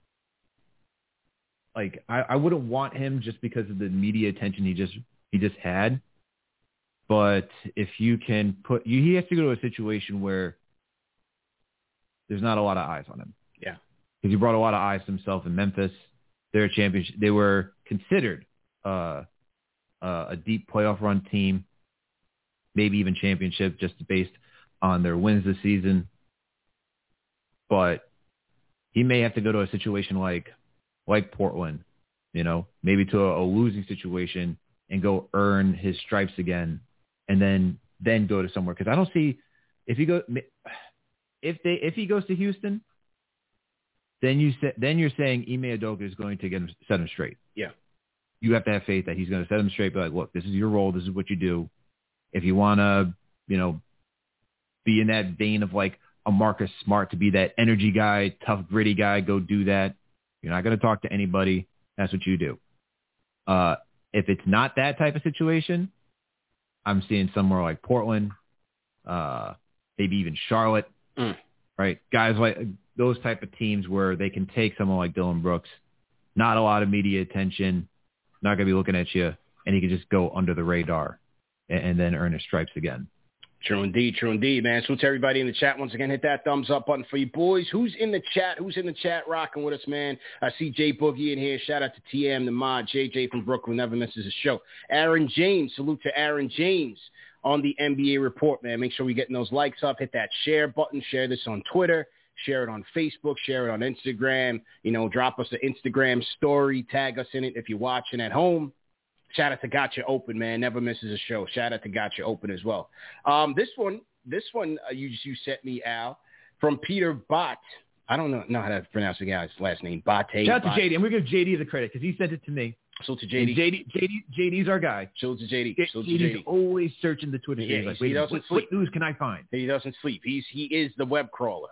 Speaker 4: like, I wouldn't want him just because of the media attention he just had. But if you can he has to go to a situation where there's not a lot of eyes on him.
Speaker 2: Yeah.
Speaker 4: Because he brought a lot of eyes to himself in Memphis. They're a championship. They were considered a deep playoff run team, maybe even championship, just based on their wins this season. But he may have to go to a situation like Portland, you know, maybe to a losing situation and go earn his stripes again, and then go to somewhere. Because I don't see if he goes to Houston, then you're saying Ime Udoka is going to set him straight.
Speaker 2: Yeah,
Speaker 4: you have to have faith that he's going to set him straight. Be like, look, this is your role. This is what you do. If you want to, you know, be in that vein of like a Marcus Smart to be that energy guy, tough, gritty guy, go do that. You're not going to talk to anybody. That's what you do. If it's not that type of situation, I'm seeing somewhere like Portland, maybe even Charlotte, right? Guys like those type of teams where they can take someone like Dillon Brooks, not a lot of media attention, not going to be looking at you, and he can just go under the radar and then earn his stripes again.
Speaker 2: True indeed, man. So to everybody in the chat, once again, hit that thumbs up button for you boys. Who's in the chat rocking with us, man? I see Jay Boogie in here. Shout out to TM, the mod. JJ from Brooklyn never misses a show. Aaron James, salute to Aaron James on the NBA Report, man. Make sure we're getting those likes up. Hit that share button. Share this on Twitter. Share it on Facebook. Share it on Instagram. You know, drop us an Instagram story. Tag us in it if you're watching at home. Shout out to Gotcha Open, man. Never misses a show. Shout out to Gotcha Open as well. This one you sent me, Al, from Peter Bott. I don't know how to pronounce the guy's last name. Bate.
Speaker 4: Shout out to JD. I'm going to give JD the credit because he sent it to me.
Speaker 2: So to JD.
Speaker 4: JD's our guy.
Speaker 2: So to JD.
Speaker 4: JD's always searching the Twitter.
Speaker 2: Yeah,
Speaker 4: like,
Speaker 2: he doesn't sleep.
Speaker 4: What news can I find?
Speaker 2: He doesn't sleep. He is the web crawler.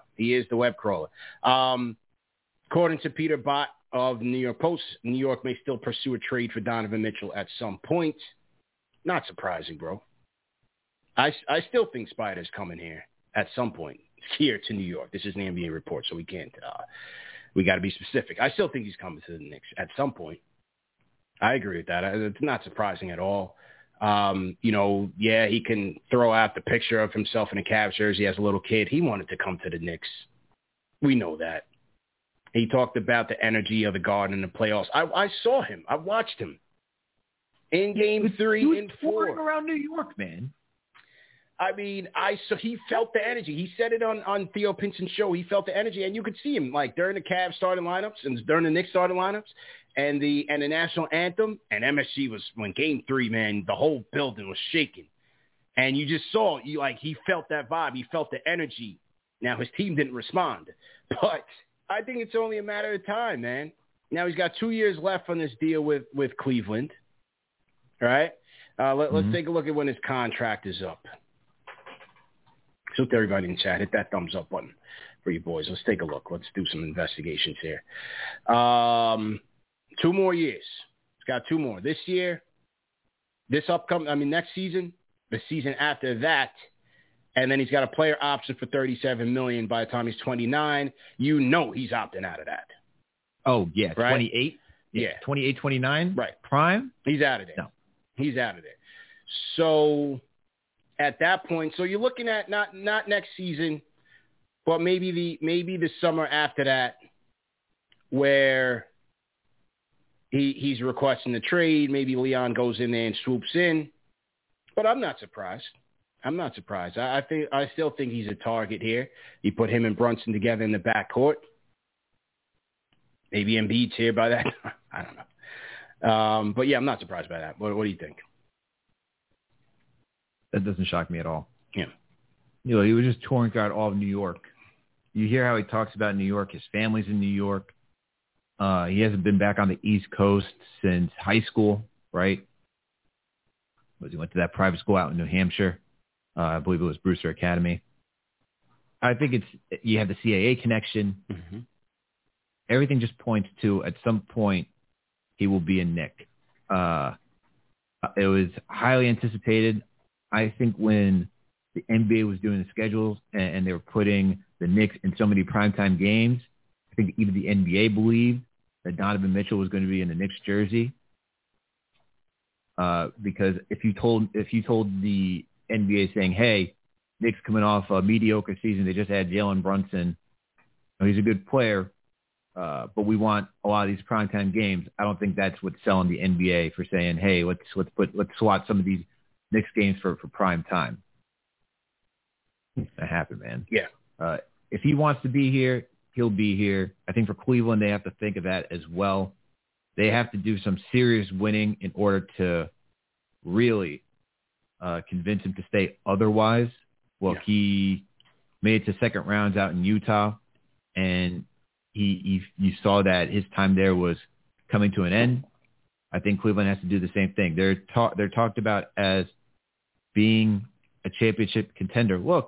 Speaker 2: According to Peter Bott of the New York Post, New York may still pursue a trade for Donovan Mitchell at some point. Not surprising, bro. I still think Spider's coming here at some point. Here to New York. This is an NBA report, so we can't. We got to be specific. I still think he's coming to the Knicks at some point. I agree with that. It's not surprising at all. He can throw out the picture of himself in a Cavs jersey as a little kid. He wanted to come to the Knicks. We know that. He talked about the energy of the Garden in the playoffs. I saw him. I watched him in Game 3 and 4.
Speaker 4: Touring around New York, man.
Speaker 2: I mean, he felt the energy. He said it on Theo Pinson's show. He felt the energy, and you could see him like during the Cavs starting lineups and during the Knicks starting lineups and the national anthem. And MSG was when Game 3, man, the whole building was shaking, and you just saw he felt that vibe. He felt the energy. Now his team didn't respond, but I think it's only a matter of time, man. Now he's got 2 years left on this deal with Cleveland. All right, let's take a look at when his contract is up. So to everybody in chat, hit that thumbs up button for you boys. Let's take a look. Let's do some investigations here. 2 more years. It's got 2 more. This year, next season, the season after that, and then he's got a player option for $37 million by the time he's 29. You know he's opting out of that.
Speaker 4: Oh, yeah.
Speaker 2: Right?
Speaker 4: 28?
Speaker 2: Yeah.
Speaker 4: 28, 29?
Speaker 2: Right.
Speaker 4: Prime?
Speaker 2: He's out of there.
Speaker 4: No.
Speaker 2: He's out of there. So at that point, so you're looking at not next season, but maybe the summer after that, where he's requesting the trade. Maybe Leon goes in there and swoops in. But I'm not surprised. I still think he's a target here. You put him and Brunson together in the backcourt. Maybe Embiid's here by that. I don't know. But yeah, I'm not surprised by that. What do you think?
Speaker 4: That doesn't shock me at all.
Speaker 2: Yeah.
Speaker 4: He was just touring throughout all of New York. You hear how he talks about New York. His family's in New York. He hasn't been back on the East Coast since high school, right? He went to that private school out in New Hampshire. I believe it was Brewster Academy. I think you have the CAA connection.
Speaker 2: Mm-hmm.
Speaker 4: Everything just points to at some point he will be a Knick. It was highly anticipated. I think when the NBA was doing the schedules and they were putting the Knicks in so many primetime games, I think even the NBA believed that Donovan Mitchell was going to be in the Knicks jersey. Because if you told the NBA saying, "Hey, Knicks coming off a mediocre season, they just had Jalen Brunson. He's a good player, but we want a lot of these primetime games." I don't think that's what's selling the NBA for saying, "Hey, let's slot some of these Knicks games for prime time." That happened, man.
Speaker 2: Yeah.
Speaker 4: If he wants to be here, he'll be here. I think for Cleveland, they have to think of that as well. They have to do some serious winning in order to really convince him to stay otherwise. Well, he made it to second rounds out in Utah, and you saw that his time there was coming to an end. I think Cleveland has to do the same thing. They're talked about as being a championship contender. Look,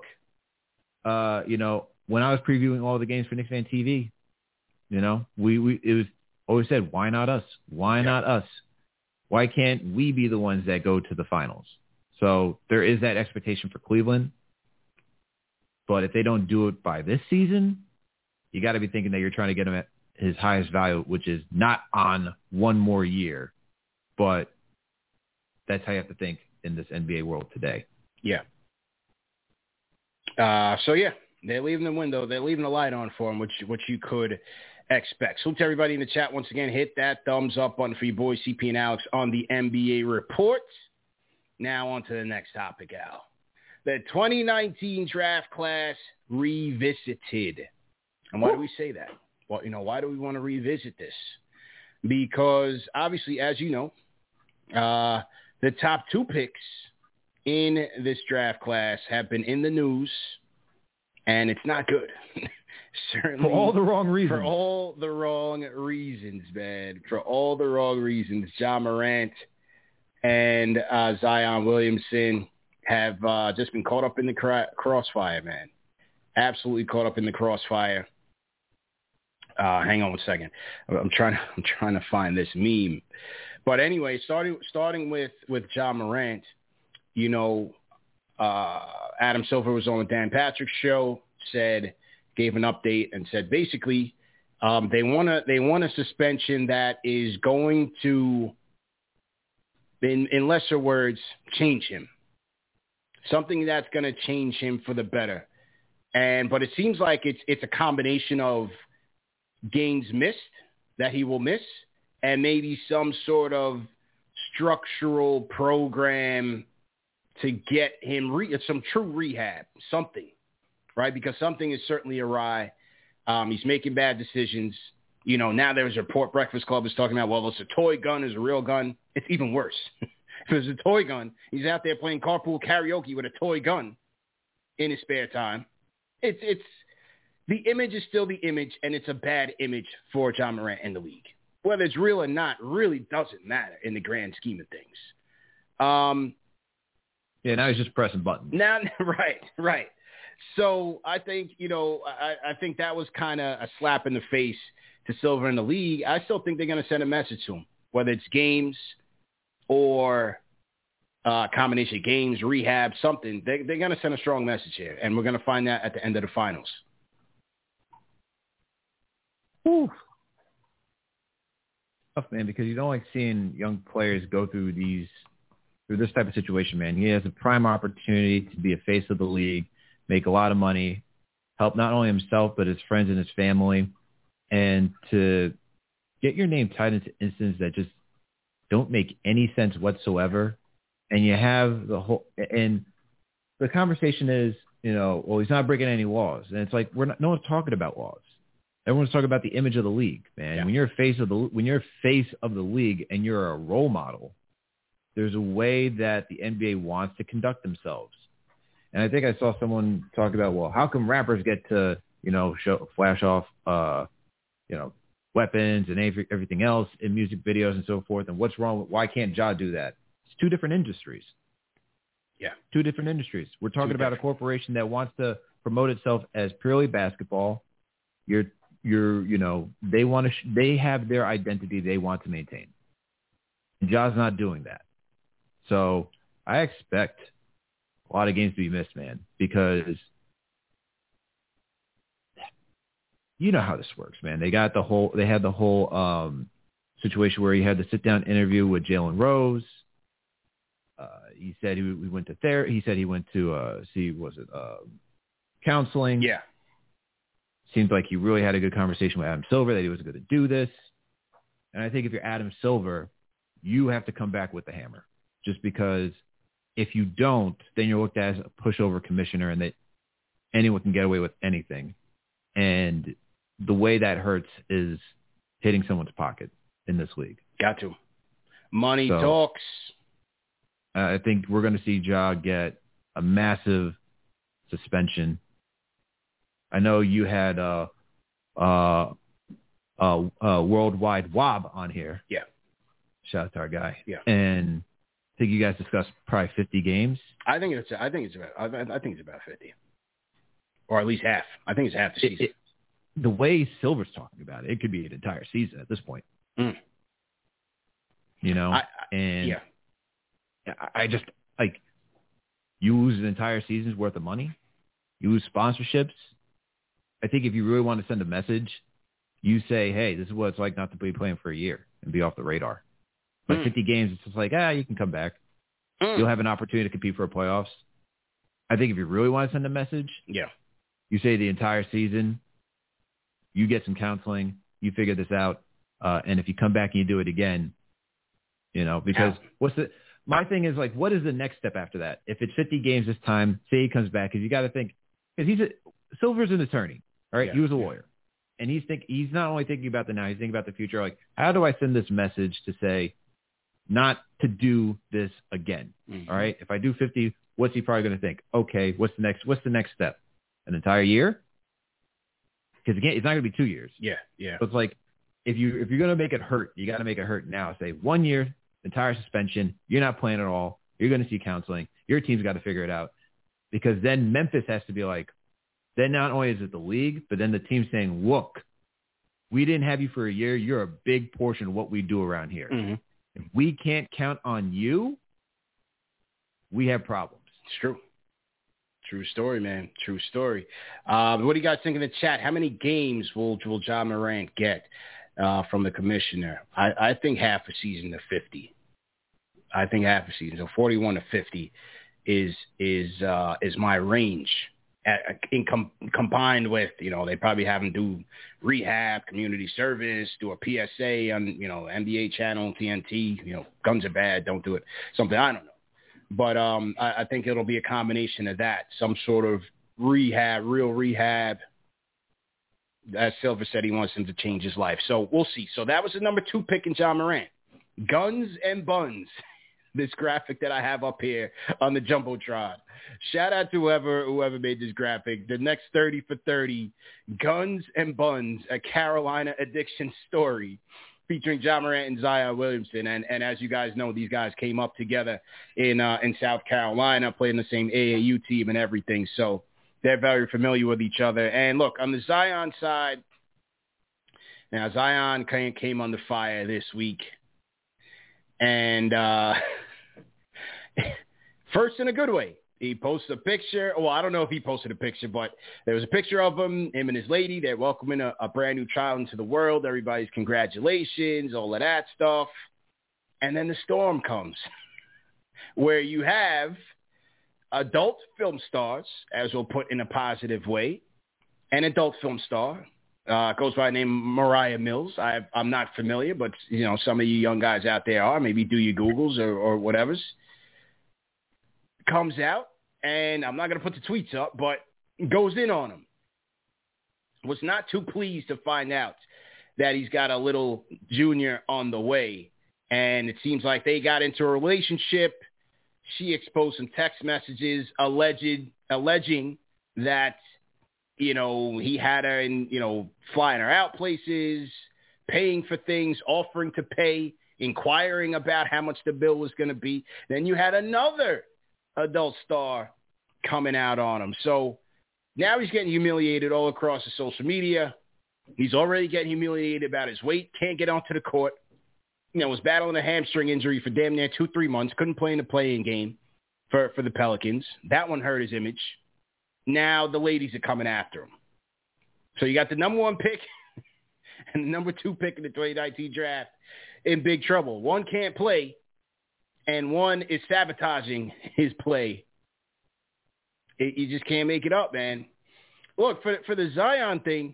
Speaker 4: when I was previewing all the games for Knicks Fan TV, it was always said, why not us? Why not us? Why can't we be the ones that go to the finals? So there is that expectation for Cleveland. But if they don't do it by this season, you got to be thinking that you're trying to get him at his highest value, which is not on one more year. But that's how you have to think in this NBA world today.
Speaker 2: Yeah. They're leaving the window. They're leaving the light on for him, which you could expect. So to everybody in the chat, once again, hit that thumbs up button for your boys CP and Alex on the NBA report. Now on to the next topic, Al. The 2019 draft class revisited. And why do we say that? Well, why do we want to revisit this? Because obviously, as you know, the top 2 picks in this draft class have been in the news, and it's not good. Certainly,
Speaker 4: for all the wrong reasons.
Speaker 2: For all the wrong reasons, man. For all the wrong reasons. Ja Morant and Zion Williamson have just been caught up in the crossfire, man. Absolutely caught up in the crossfire. Hang on one second. I'm trying to find this meme. But anyway, starting with Ja Morant, Adam Silver was on the Dan Patrick show, gave an update and said basically they want a suspension that is going to in lesser words, change him. Something that's going to change him for the better. But it seems like it's a combination of games missed that he will miss and maybe some sort of structural program to get him some true rehab, something, right? Because something is certainly awry. He's making bad decisions. You know, now there's a report Breakfast Club is talking about, well, it's a toy gun, it's a real gun. It's even worse. If it's a toy gun, he's out there playing carpool karaoke with a toy gun in his spare time. It's the image is still the image, and it's a bad image for Ja Morant in the league. Whether it's real or not really doesn't matter in the grand scheme of things.
Speaker 4: Yeah, now he's just pressing buttons.
Speaker 2: Now, right. So I think, I think that was kind of a slap in the face to Silver in the league. I still think they're going to send a message to him, whether it's games or combination of games, rehab, something. They're going to send a strong message here, and we're going to find that at the end of the finals.
Speaker 4: Whew. Tough, man, because you don't like seeing young players go through this type of situation, man. He has a prime opportunity to be a face of the league, make a lot of money, help not only himself but his friends and his family, and to get your name tied into incidents that just don't make any sense whatsoever. And you have and the conversation is, well, he's not breaking any laws. And it's like, no one's talking about laws. Everyone's talking about the image of the league, man. Yeah. When you're face of the league and you're a role model, there's a way that the NBA wants to conduct themselves. And I think I saw someone talk about, well, how come rappers get to, flash off, weapons and everything else in music videos and so forth, and what's wrong? Why can't Ja do that? It's two different industries.
Speaker 2: Yeah.
Speaker 4: Two different industries. We're talking about a corporation that wants to promote itself as purely basketball. They have their identity they want to maintain. And Ja's not doing that. So I expect a lot of games to be missed, man, because you know how this works, man. They had the whole situation where he had the sit-down interview with Jalen Rose. He said he went to therapy. He said he went to counseling.
Speaker 2: Yeah.
Speaker 4: Seems like he really had a good conversation with Adam Silver that he was going to do this. And I think if you're Adam Silver, you have to come back with the hammer. Just because if you don't, then you're looked at as a pushover commissioner and that anyone can get away with anything. And the way that hurts is hitting someone's pocket in this league.
Speaker 2: Got to. Money talks.
Speaker 4: I think we're going to see Ja get a massive suspension. I know you had Worldwide Wob on here.
Speaker 2: Yeah.
Speaker 4: Shout out to our guy.
Speaker 2: Yeah.
Speaker 4: And I think you guys discussed probably 50 games.
Speaker 2: I think it's about 50, or at least half. I think it's half the season.
Speaker 4: The way Silver's talking about it, it could be an entire season at this point.
Speaker 2: Mm.
Speaker 4: I just like you lose an entire season's worth of money. You lose sponsorships. I think if you really want to send a message, you say, hey, this is what it's like not to be playing for a year and be off the radar. But 50 games, it's just like, you can come back. You'll have an opportunity to compete for playoffs. I think if you really want to send a message, you say the entire season, you get some counseling, you figure this out, and if you come back and you do it again, because my thing is like, what is the next step after that? If it's 50 games this time, say he comes back, because you got to think, because Silver's an attorney, all right? He was a lawyer. And he's not only thinking about the now, he's thinking about the future. Like, how do I send this message to say not to do this again? Mm-hmm. All right. If I do 50, what's he probably going to think? Okay, what's the next step? An entire year? Because again, it's not going to be 2 years.
Speaker 2: Yeah.
Speaker 4: So it's like, if you're going to make it hurt, you got to make it hurt now. Say 1 year, entire suspension. You're not playing at all. You're going to see counseling. Your team's got to figure it out, because then Memphis has to be like, then not only is it the league, but then the team saying, look, we didn't have you for a year. You're a big portion of what we do around here.
Speaker 2: Mm-hmm.
Speaker 4: If we can't count on you, we have problems.
Speaker 2: It's true. True story, man. True story. What do you guys think in the chat? How many games will Ja Morant get from the commissioner? I think half a season to 50. I think half a season. So 41 to 50 is my range. Combined with, they probably have him do rehab, community service, do a PSA on, NBA channel, TNT, guns are bad, don't do it. Something, I don't know. But I think it'll be a combination of that, some sort of rehab, real rehab. As Silver said, he wants him to change his life. So we'll see. So that was the number 2 pick in John Morant. Guns and buns. This graphic that I have up here on the Jumbotron. Shout out to whoever made this graphic. The next 30 for 30, Guns and Buns, a Carolina addiction story featuring John Morant and Zion Williamson. And as you guys know, these guys came up together in South Carolina, playing the same AAU team and everything. So they're very familiar with each other. And look, on the Zion side, now Zion came under fire this week. And first in a good way. He posted a picture. Well, I don't know if he posted a picture, but there was a picture of him and his lady. They're welcoming a brand new child into the world. Everybody's congratulations, all of that stuff. And then the storm comes where you have adult film stars, as we'll put in a positive way, an adult film star. Goes by the name Mariah Mills. I'm not familiar, but, some of you young guys out there are. Maybe do your Googles or whatever's. Comes out, and I'm not going to put the tweets up, but goes in on him. Was not too pleased to find out that he's got a little junior on the way, and it seems like they got into a relationship. She exposed some text messages alleging that, he had her in, flying her out places, paying for things, offering to pay, inquiring about how much the bill was going to be. Then you had another adult star coming out on him. So now he's getting humiliated all across the social media. He's already getting humiliated about his weight, can't get onto the court. Was battling a hamstring injury for damn near 2-3 months, couldn't play in the play-in game for the Pelicans. That one hurt his image. Now the ladies are coming after him. So you got the number 1 pick and the number 2 pick in the 2019 draft in big trouble. One can't play, and one is sabotaging his play. You just can't make it up, man. Look, for the Zion thing.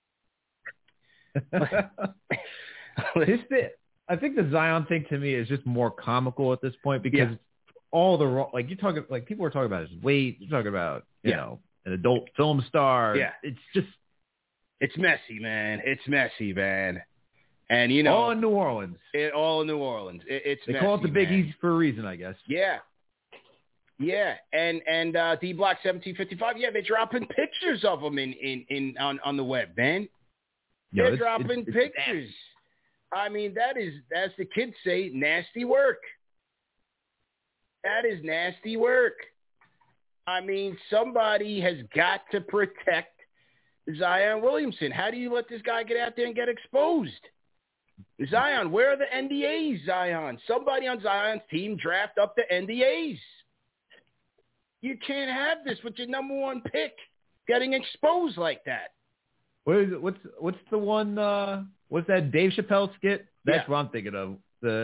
Speaker 4: I think the Zion thing to me is just more comical at this point because all the wrong, like you're talking, like people are talking about his weight. You're talking about, an adult film star.
Speaker 2: Yeah. It's messy, man. It's messy, man. And,
Speaker 4: all in New Orleans.
Speaker 2: All in New Orleans. It's
Speaker 4: they
Speaker 2: messy,
Speaker 4: call it the Big
Speaker 2: man.
Speaker 4: East for a reason, I guess.
Speaker 2: Yeah. Yeah. And D Block 1755, they're dropping pictures of him on the web, man. They're dropping pictures. I mean, that's the kids say, nasty work. That is nasty work. I mean, somebody has got to protect Zion Williamson. How do you let this guy get out there and get exposed? Zion, where are the NDAs, Zion? Somebody on Zion's team draft up the NDAs. You can't have this with your number 1 pick getting exposed like that.
Speaker 4: What's the one? What's that Dave Chappelle skit? That's what I'm thinking of.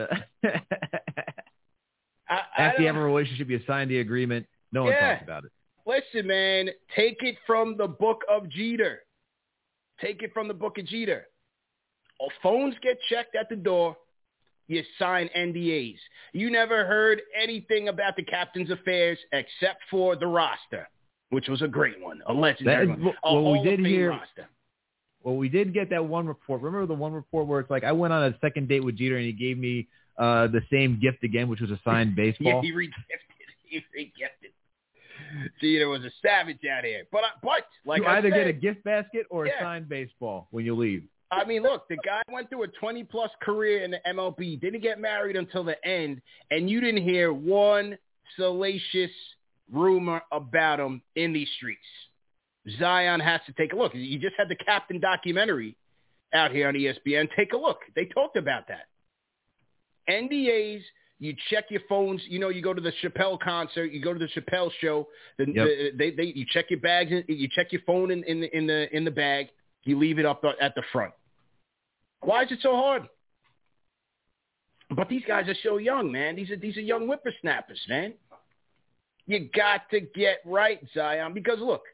Speaker 4: After you have a relationship, you sign the agreement. No one talks about it.
Speaker 2: Listen, man, take it from the book of Jeter. Take it from the book of Jeter. Phones get checked at the door. You sign NDAs. You never heard anything about the captain's affairs except for the roster, which was a great one, a legendary one.
Speaker 4: Well, we did get that one report. Remember the one report where it's like I went on a second date with Jeter and he gave me the same gift again, which was a signed baseball.
Speaker 2: Yeah, he re-gifted. Jeter was a savage out here. But like
Speaker 4: you
Speaker 2: I
Speaker 4: either
Speaker 2: said,
Speaker 4: get a gift basket or a signed baseball when you leave.
Speaker 2: I mean, look, the guy went through a 20-plus career in the MLB, didn't get married until the end, and you didn't hear one salacious rumor about him in these streets. Zion has to take a look. You just had the Captain documentary out here on ESPN. Take a look. They talked about that. NDAs, you check your phones. You go to the Chappelle concert. You go to the Chappelle show. You check your bags. You check your phone in the bag. You leave it up at the front. Why is it so hard? But these guys are so young, man. These are young whippersnappers, man. You got to get right, Zion, because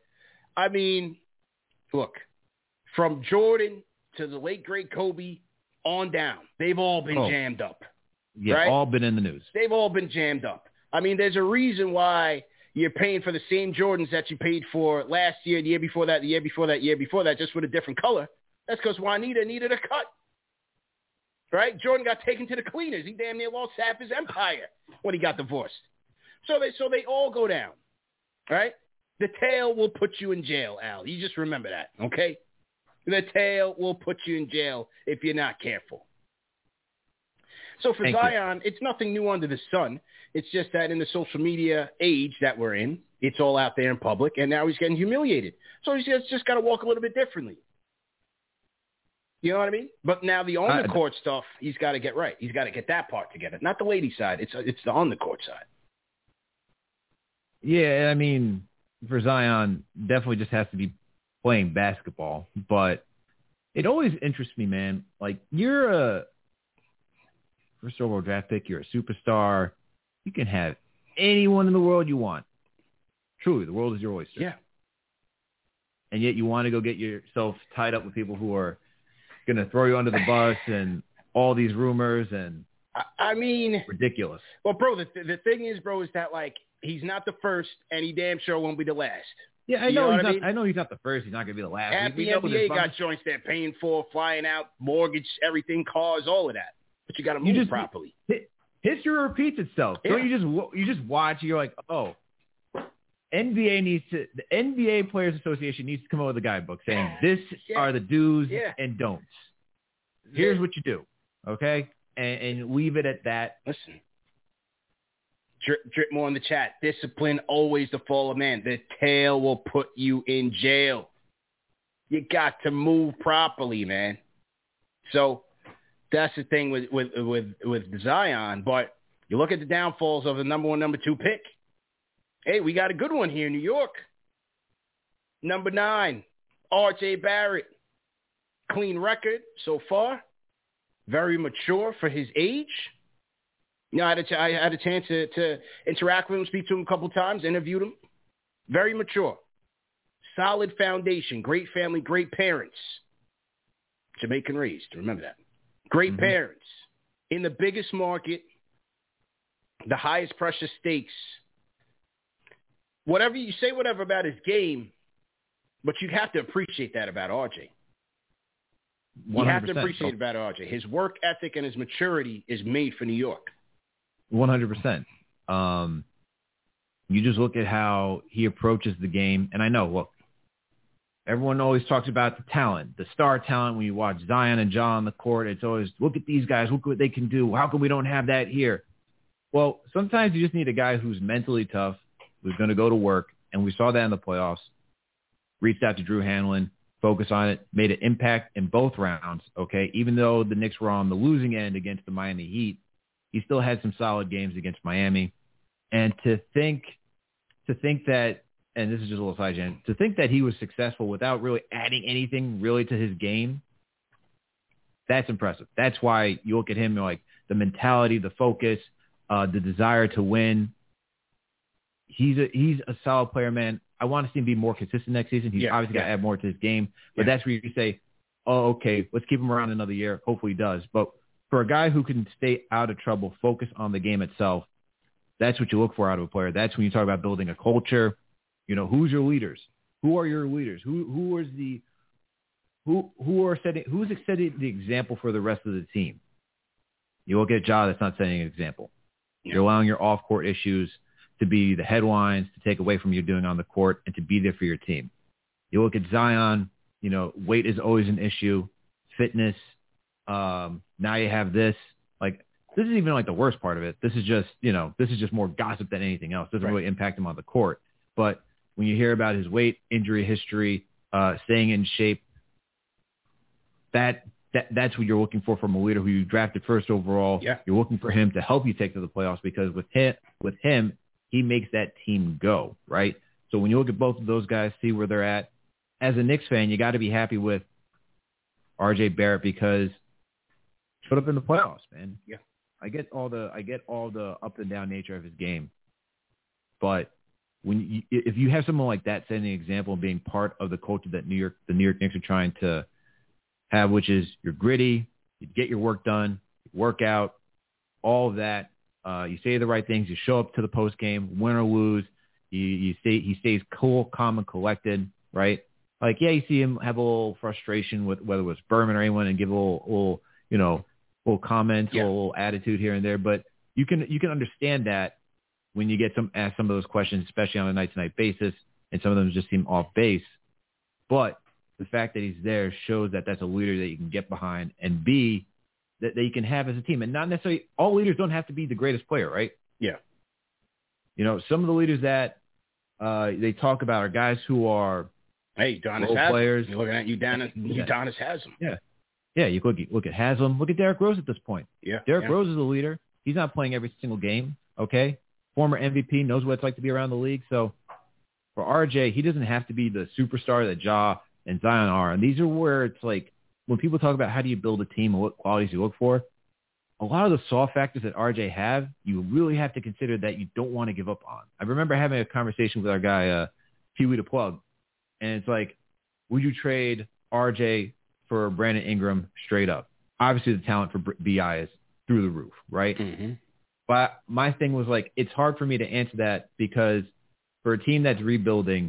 Speaker 2: look, from Jordan to the late great Kobe on down, they've all been jammed up.
Speaker 4: Yeah,
Speaker 2: right?
Speaker 4: All been in the news.
Speaker 2: They've all been jammed up. I mean, there's a reason why you're paying for the same Jordans that you paid for last year, the year before that, the year before that, year before that, just with a different color. That's because Juanita needed a cut. Right? Jordan got taken to the cleaners. He damn near lost half his empire when he got divorced. So they all go down. Right? The tail will put you in jail, Al. You just remember that, okay? The tail will put you in jail if you're not careful. So for Zion, it's nothing new under the sun. It's just that in the social media age that we're in, it's all out there in public, and now he's getting humiliated. So he's just got to walk a little bit differently. You know what I mean? But now the on-the-court stuff, he's got to get right. He's got to get that part together. Not the lady side. It's the on-the-court side.
Speaker 4: Yeah, I mean, for Zion, definitely just has to be playing basketball. But it always interests me, man. Like, you're a first overall draft pick. You're a superstar. You can have anyone in the world you want. Truly, the world is your oyster.
Speaker 2: Yeah.
Speaker 4: And yet you want to go get yourself tied up with people who are going to throw you under the bus and all these rumors and
Speaker 2: I mean,
Speaker 4: ridiculous.
Speaker 2: Well, bro, the thing is, bro, is that like he's not the first, and he damn sure won't be the last.
Speaker 4: Yeah, I know he's not the first. He's not going to be the last.
Speaker 2: Half the NBA got joints they're paying for, flying out, mortgage, everything, cars, all of that. But you got to move properly.
Speaker 4: History repeats itself.
Speaker 2: Yeah.
Speaker 4: So you just watch. You're like, oh, the NBA Players Association needs to come up with a guidebook saying this are the do's and don'ts. Here's what you do, okay, and leave it at that.
Speaker 2: Listen, drip more in the chat. Discipline always the fall of man. The tail will put you in jail. You got to move properly, man. So that's the thing with Zion. But you look at the downfalls of the number 1, number 2 pick. Hey, we got a good one here in New York. Number 9, R.J. Barrett. Clean record so far. Very mature for his age. You know, I had a chance to interact with him, speak to him a couple times, interviewed him. Very mature. Solid foundation. Great family, great parents. Jamaican raised. Remember that. Great parents. In the biggest market. The highest pressure stakes. Whatever you say, whatever about his game, but you have to appreciate that about RJ. You have to appreciate about RJ. His work ethic and his maturity is made for New York.
Speaker 4: 100%. You just look at how he approaches the game, and I know, look, everyone always talks about the talent, the star talent. When you watch Zion and Ja on the court, it's always, look at these guys, look what they can do. How come we don't have that here? Well, sometimes you just need a guy who's mentally tough, who's going to go to work, and we saw that in the playoffs. Reached out to Drew Hanlon, focused on it, made an impact in both rounds, okay? Even though the Knicks were on the losing end against the Miami Heat, he still had some solid games against Miami. And to think that, and this is just a little side tangent, to think that he was successful without really adding anything really to his game, that's impressive. That's why you look at him, like the mentality, the focus, the desire to win. He's a solid player, man. I want to see him be more consistent next season. He's obviously got to add more to his game. But that's where you say, oh, okay, let's keep him around another year. Hopefully he does. But for a guy who can stay out of trouble, focus on the game itself, that's what you look for out of a player. That's when you talk about building a culture. You know, who's your leaders? Who are your leaders? Who's setting the example for the rest of the team? You look at Ja, that's not setting an example. You're allowing your off-court issues to be the headlines, to take away from you doing on the court, and to be there for your team. You look at Zion, you know, weight is always an issue, fitness. Now you have this. Like, this isn't even like the worst part of it. This is just more gossip than anything else. It doesn't really impact him on the court. But when you hear about his weight, injury history, staying in shape, that's what you're looking for from a leader who you drafted first overall. Yeah. You're looking for him to help you take to the playoffs because with him, he makes that team go, right? So when you look at both of those guys, see where they're at, as a Knicks fan, you got to be happy with R.J. Barrett because he showed up in the playoffs, man.
Speaker 2: Yeah.
Speaker 4: I get all the up and down nature of his game, but if you have someone like that setting the example and being part of the culture that the New York Knicks are trying to have, which is you're gritty, you get your work done, you work out, all of that. You say the right things. You show up to the post game, win or lose. He stays cool, calm, and collected. Right? Like, yeah, you see him have a little frustration with whether it was Berman or anyone, and give a little comments, a little attitude here and there. But you can understand that when you get asked some of those questions, especially on a night-to-night basis, and some of them just seem off base. But the fact that he's there shows that that's a leader that you can get behind, and B, that you can have as a team. And not necessarily all leaders don't have to be the greatest player, right?
Speaker 2: Yeah.
Speaker 4: Some of the leaders that they talk about are guys who are
Speaker 2: Udonis
Speaker 4: role players.
Speaker 2: You're looking at Udonis Haslam.
Speaker 4: Yeah. Yeah, you look at Haslam. Look at Derrick Rose at this point.
Speaker 2: Yeah.
Speaker 4: Derrick Rose is a leader. He's not playing every single game, okay? Former MVP, knows what it's like to be around the league. So for RJ, he doesn't have to be the superstar that Ja and Zion are. And these are where it's like when people talk about how do you build a team and what qualities you look for, a lot of the soft factors that RJ have, you really have to consider that you don't want to give up on. I remember having a conversation with our guy, Pee-wee the Plug, and it's like, would you trade RJ for Brandon Ingram straight up? Obviously, the talent for BI is through the roof, right?
Speaker 2: Mm-hmm.
Speaker 4: But my thing was like, it's hard for me to answer that because for a team that's rebuilding,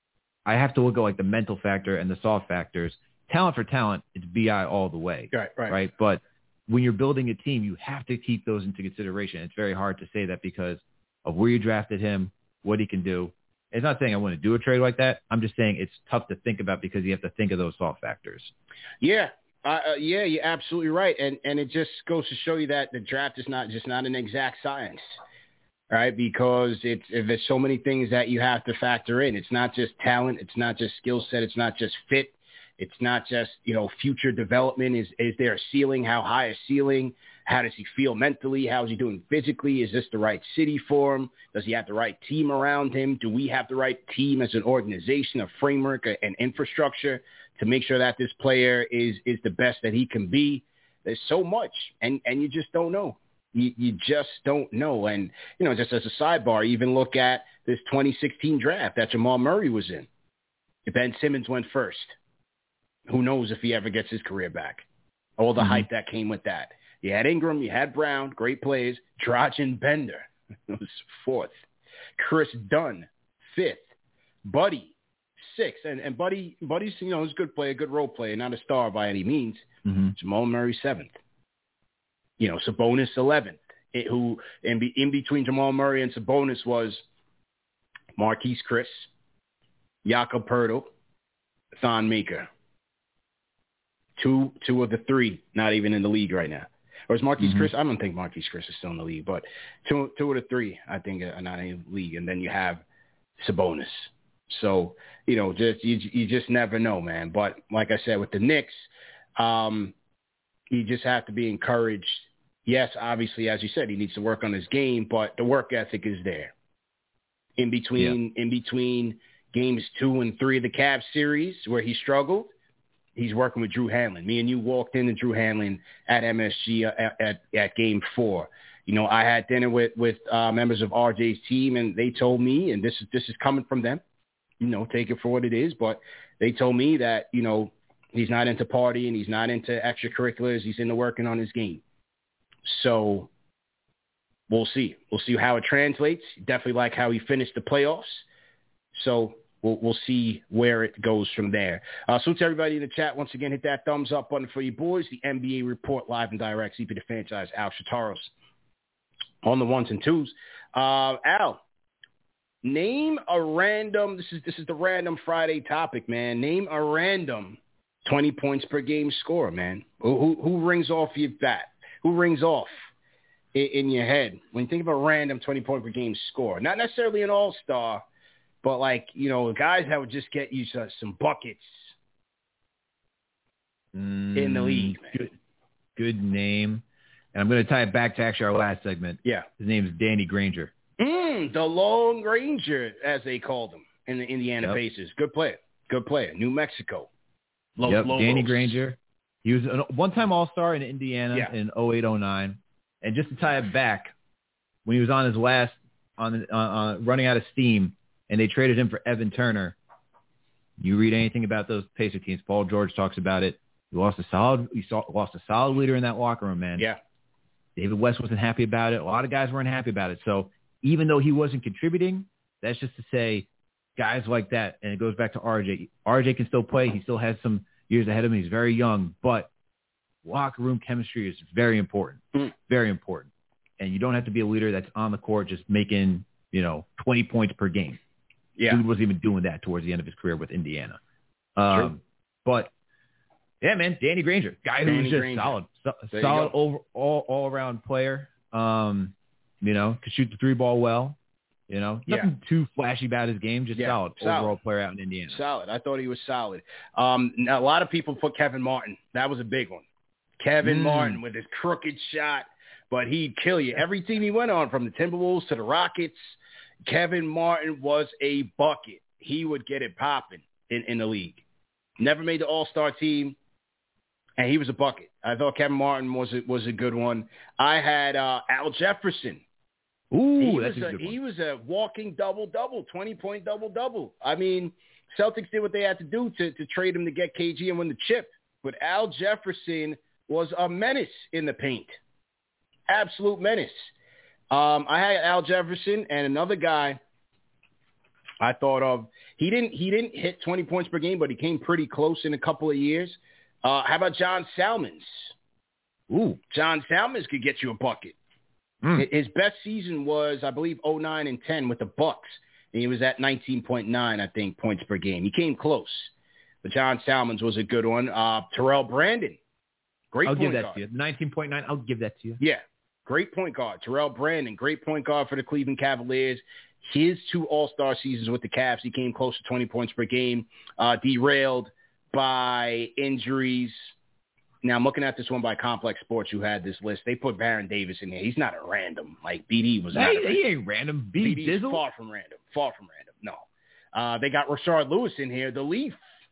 Speaker 4: I have to look at like the mental factor and the soft factors. Talent for talent, it's BI all the way. Right. But when you're building a team, you have to keep those into consideration. It's very hard to say that because of where you drafted him, what he can do. It's not saying I want to do a trade like that. I'm just saying it's tough to think about because you have to think of those soft factors.
Speaker 2: Yeah. You're absolutely right. And it just goes to show you that the draft is not an exact science, right? Because there's so many things that you have to factor in. It's not just talent. It's not just skill set. It's not just fit. It's not just, future development. Is there a ceiling? How high a ceiling? How does he feel mentally? How is he doing physically? Is this the right city for him? Does he have the right team around him? Do we have the right team as an organization, a framework, an infrastructure to make sure that this player is the best that he can be? There's so much, and you just don't know. You just don't know. And, just as a sidebar, even look at this 2016 draft that Jamal Murray was in. Ben Simmons went first. Who knows if he ever gets his career back? All the hype that came with that. You had Ingram, you had Brown, great plays. Dragan Bender was fourth. Chris Dunn, fifth. Buddy, sixth. And Buddy's, is a good player, good role player, not a star by any means.
Speaker 4: Mm-hmm.
Speaker 2: Jamal Murray, seventh. Sabonis, 11th. Who in between Jamal Murray and Sabonis was Marquise Chris, Jakob Poeltl, Thon Maker. Two of the three not even in the league right now. Or is Marquise Chris? I don't think Marquise Chris is still in the league, but two of the three I think are not in the league. And then you have Sabonis. So, you just never know, man. But like I said, with the Knicks, you just have to be encouraged. Yes, obviously, as you said, he needs to work on his game, but the work ethic is there. In between games 2 and 3 of the Cavs series where he struggled, he's working with Drew Hanlon. Me and you walked into Drew Hanlon at MSG at Game 4. I had dinner with members of RJ's team, and they told me, and this is coming from them, take it for what it is, but they told me that, he's not into partying, he's not into extracurriculars, he's into working on his game. So we'll see. We'll see how it translates. Definitely like how he finished the playoffs. So we'll see where it goes from there. So to everybody in the chat, once again, hit that thumbs up button for you boys. The NBA Report live and direct. CP the franchise, Al Shataros on the ones and twos. Al, name a random. This is the random Friday topic, man. Name a random 20 points per game scorer, man. Who rings off your bat? Who rings off in your head when you think of a random 20 point per game scorer? Not necessarily an all-star, but guys that would just get you some buckets in the league, man.
Speaker 4: Good name. And I'm going to tie it back to actually our last segment.
Speaker 2: Yeah.
Speaker 4: His name is Danny Granger.
Speaker 2: The Lone Ranger, as they called him in the Indiana Pacers. Good player. New Mexico.
Speaker 4: Danny Granger. He was a one-time All-Star in Indiana in 08-09. And just to tie it back, when he was on his last running out of steam, and they traded him for Evan Turner. You read anything about those Pacer teams? Paul George talks about it. He lost a solid leader in that locker room, man.
Speaker 2: Yeah.
Speaker 4: David West wasn't happy about it. A lot of guys weren't happy about it. So even though he wasn't contributing, that's just to say guys like that, and it goes back to RJ. RJ can still play. He still has some years ahead of him. He's very young, but locker room chemistry is very important, very important. And you don't have to be a leader that's on the court just making, 20 points per game.
Speaker 2: Yeah.
Speaker 4: Dude wasn't even doing that towards the end of his career with Indiana.
Speaker 2: True.
Speaker 4: But, yeah, man, Danny Granger, guy who's just solid all around player. Could shoot the three ball well. Nothing too flashy about his game, just solid overall player out in Indiana.
Speaker 2: Solid. I thought he was solid. Now, a lot of people put Kevin Martin. That was a big one. Kevin Martin with his crooked shot, but he'd kill you. Every team he went on, from the Timberwolves to the Rockets, Kevin Martin was a bucket. He would get it popping in the league. Never made the All-Star team, and he was a bucket. I thought Kevin Martin was a good one. I had Al Jefferson.
Speaker 4: Ooh, that's a good one.
Speaker 2: He was a walking double-double, 20-point double-double. I mean, Celtics did what they had to do to trade him to get KG and win the chip. But Al Jefferson was a menace in the paint. Absolute menace. I had Al Jefferson and another guy I thought of. He didn't hit 20 points per game, but he came pretty close in a couple of years. How about John Salmons?
Speaker 4: Ooh.
Speaker 2: John Salmons could get you a bucket. His best season was, I believe, 09 and 10 with the Bucks. And he was at 19.9, I think, points per game. He came close. But John Salmons was a good one. Terrell Brandon. Great point guard.
Speaker 4: I'll give that to you. 19.9, I'll give that to you.
Speaker 2: Yeah. Great point guard. Terrell Brandon, great point guard for the Cleveland Cavaliers. His 2 All-Star seasons with the Cavs, he came close to 20 points per game, derailed by injuries. Now, I'm looking at this one by Complex Sports, who had this list. They put Baron Davis in there. He's not a random. Like, BD was not
Speaker 4: he ain't random. BD
Speaker 2: is far from random. Far from random. No. They got Rashard Lewis in here, the Leaf.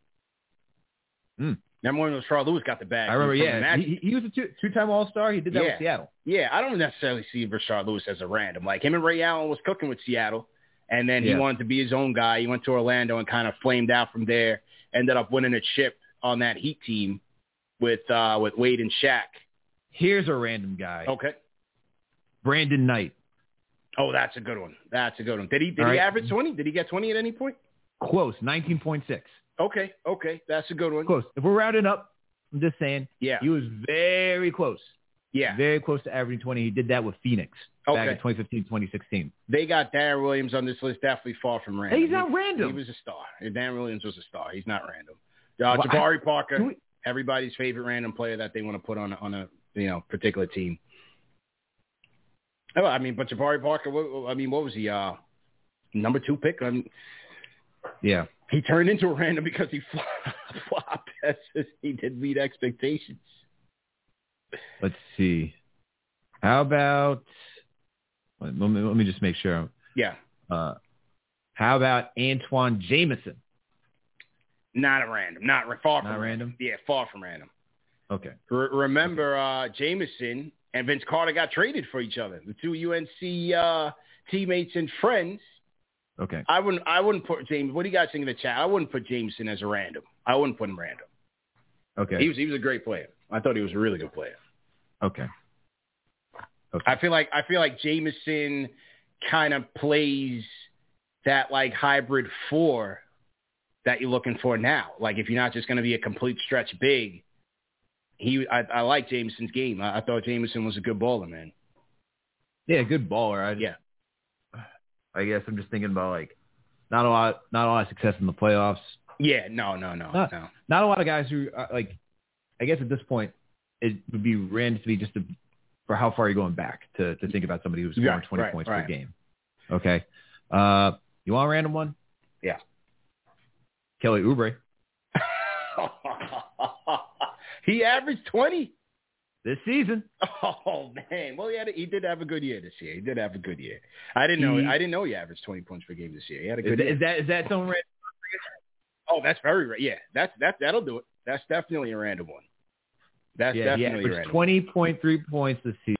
Speaker 2: Remember when Rashard Lewis got the bag?
Speaker 4: I remember, yeah. He was a two-time All-Star. He did that with Seattle.
Speaker 2: Yeah, I don't necessarily see Rashard Lewis as a random. Like, him and Ray Allen was cooking with Seattle, and then he wanted to be his own guy. He went to Orlando and kind of flamed out from there, ended up winning a chip on that Heat team with Wade and Shaq.
Speaker 4: Here's a random guy.
Speaker 2: Okay.
Speaker 4: Brandon Knight.
Speaker 2: Oh, that's a good one. Did he average 20? Did he get 20 at any point?
Speaker 4: Close, 19.6.
Speaker 2: Okay, that's a good one.
Speaker 4: Close. If we're rounding up, I'm just saying, he was very close.
Speaker 2: Yeah.
Speaker 4: Very close to averaging 20. He did that with Phoenix back in 2015, 2016.
Speaker 2: They got Darren Williams on this list, definitely far from random.
Speaker 4: He's not random.
Speaker 2: He was a star. Darren Williams was a star. He's not random. Jabari Parker, everybody's favorite random player that they want to put on a particular team. I mean, but Jabari Parker, what was he? Number 2 pick?
Speaker 4: Yeah.
Speaker 2: He turned into a random because he flopped as he didn't meet expectations.
Speaker 4: Let's see. How about let me just make sure.
Speaker 2: Yeah.
Speaker 4: How about Antoine Jamison?
Speaker 2: Not a random. Far from
Speaker 4: random.
Speaker 2: Yeah, far from random.
Speaker 4: Okay.
Speaker 2: Remember, Jamison and Vince Carter got traded for each other. The 2 UNC teammates and friends.
Speaker 4: Okay.
Speaker 2: I wouldn't put James. What do you guys think in the chat? I wouldn't put Jameson as a random. I wouldn't put him random.
Speaker 4: Okay.
Speaker 2: He was a great player. I thought he was a really good player.
Speaker 4: Okay.
Speaker 2: I feel like Jameson kind of plays that like hybrid 4 that you're looking for now. Like, if you're not just going to be a complete stretch big, I like Jameson's game. I thought Jameson was a good baller, man.
Speaker 4: Yeah, good baller. I guess I'm just thinking about like not a lot of success in the playoffs.
Speaker 2: Yeah, no.
Speaker 4: Not a lot of guys who like. I guess at this point it would be random to be just for how far you're going back to think about somebody who's scoring 20 points per game. Okay, you want a random one?
Speaker 2: Yeah,
Speaker 4: Kelly Oubre.
Speaker 2: He averaged 20
Speaker 4: this season.
Speaker 2: Oh man! Well, he did have a good year this year. He did have a good year. I didn't know he averaged 20 points per game this year. He had a good year.
Speaker 4: Is that some random?
Speaker 2: Oh, that's very random. Yeah, that'll do it. That's definitely a random one. That's definitely a random.
Speaker 4: 20.3 points this season.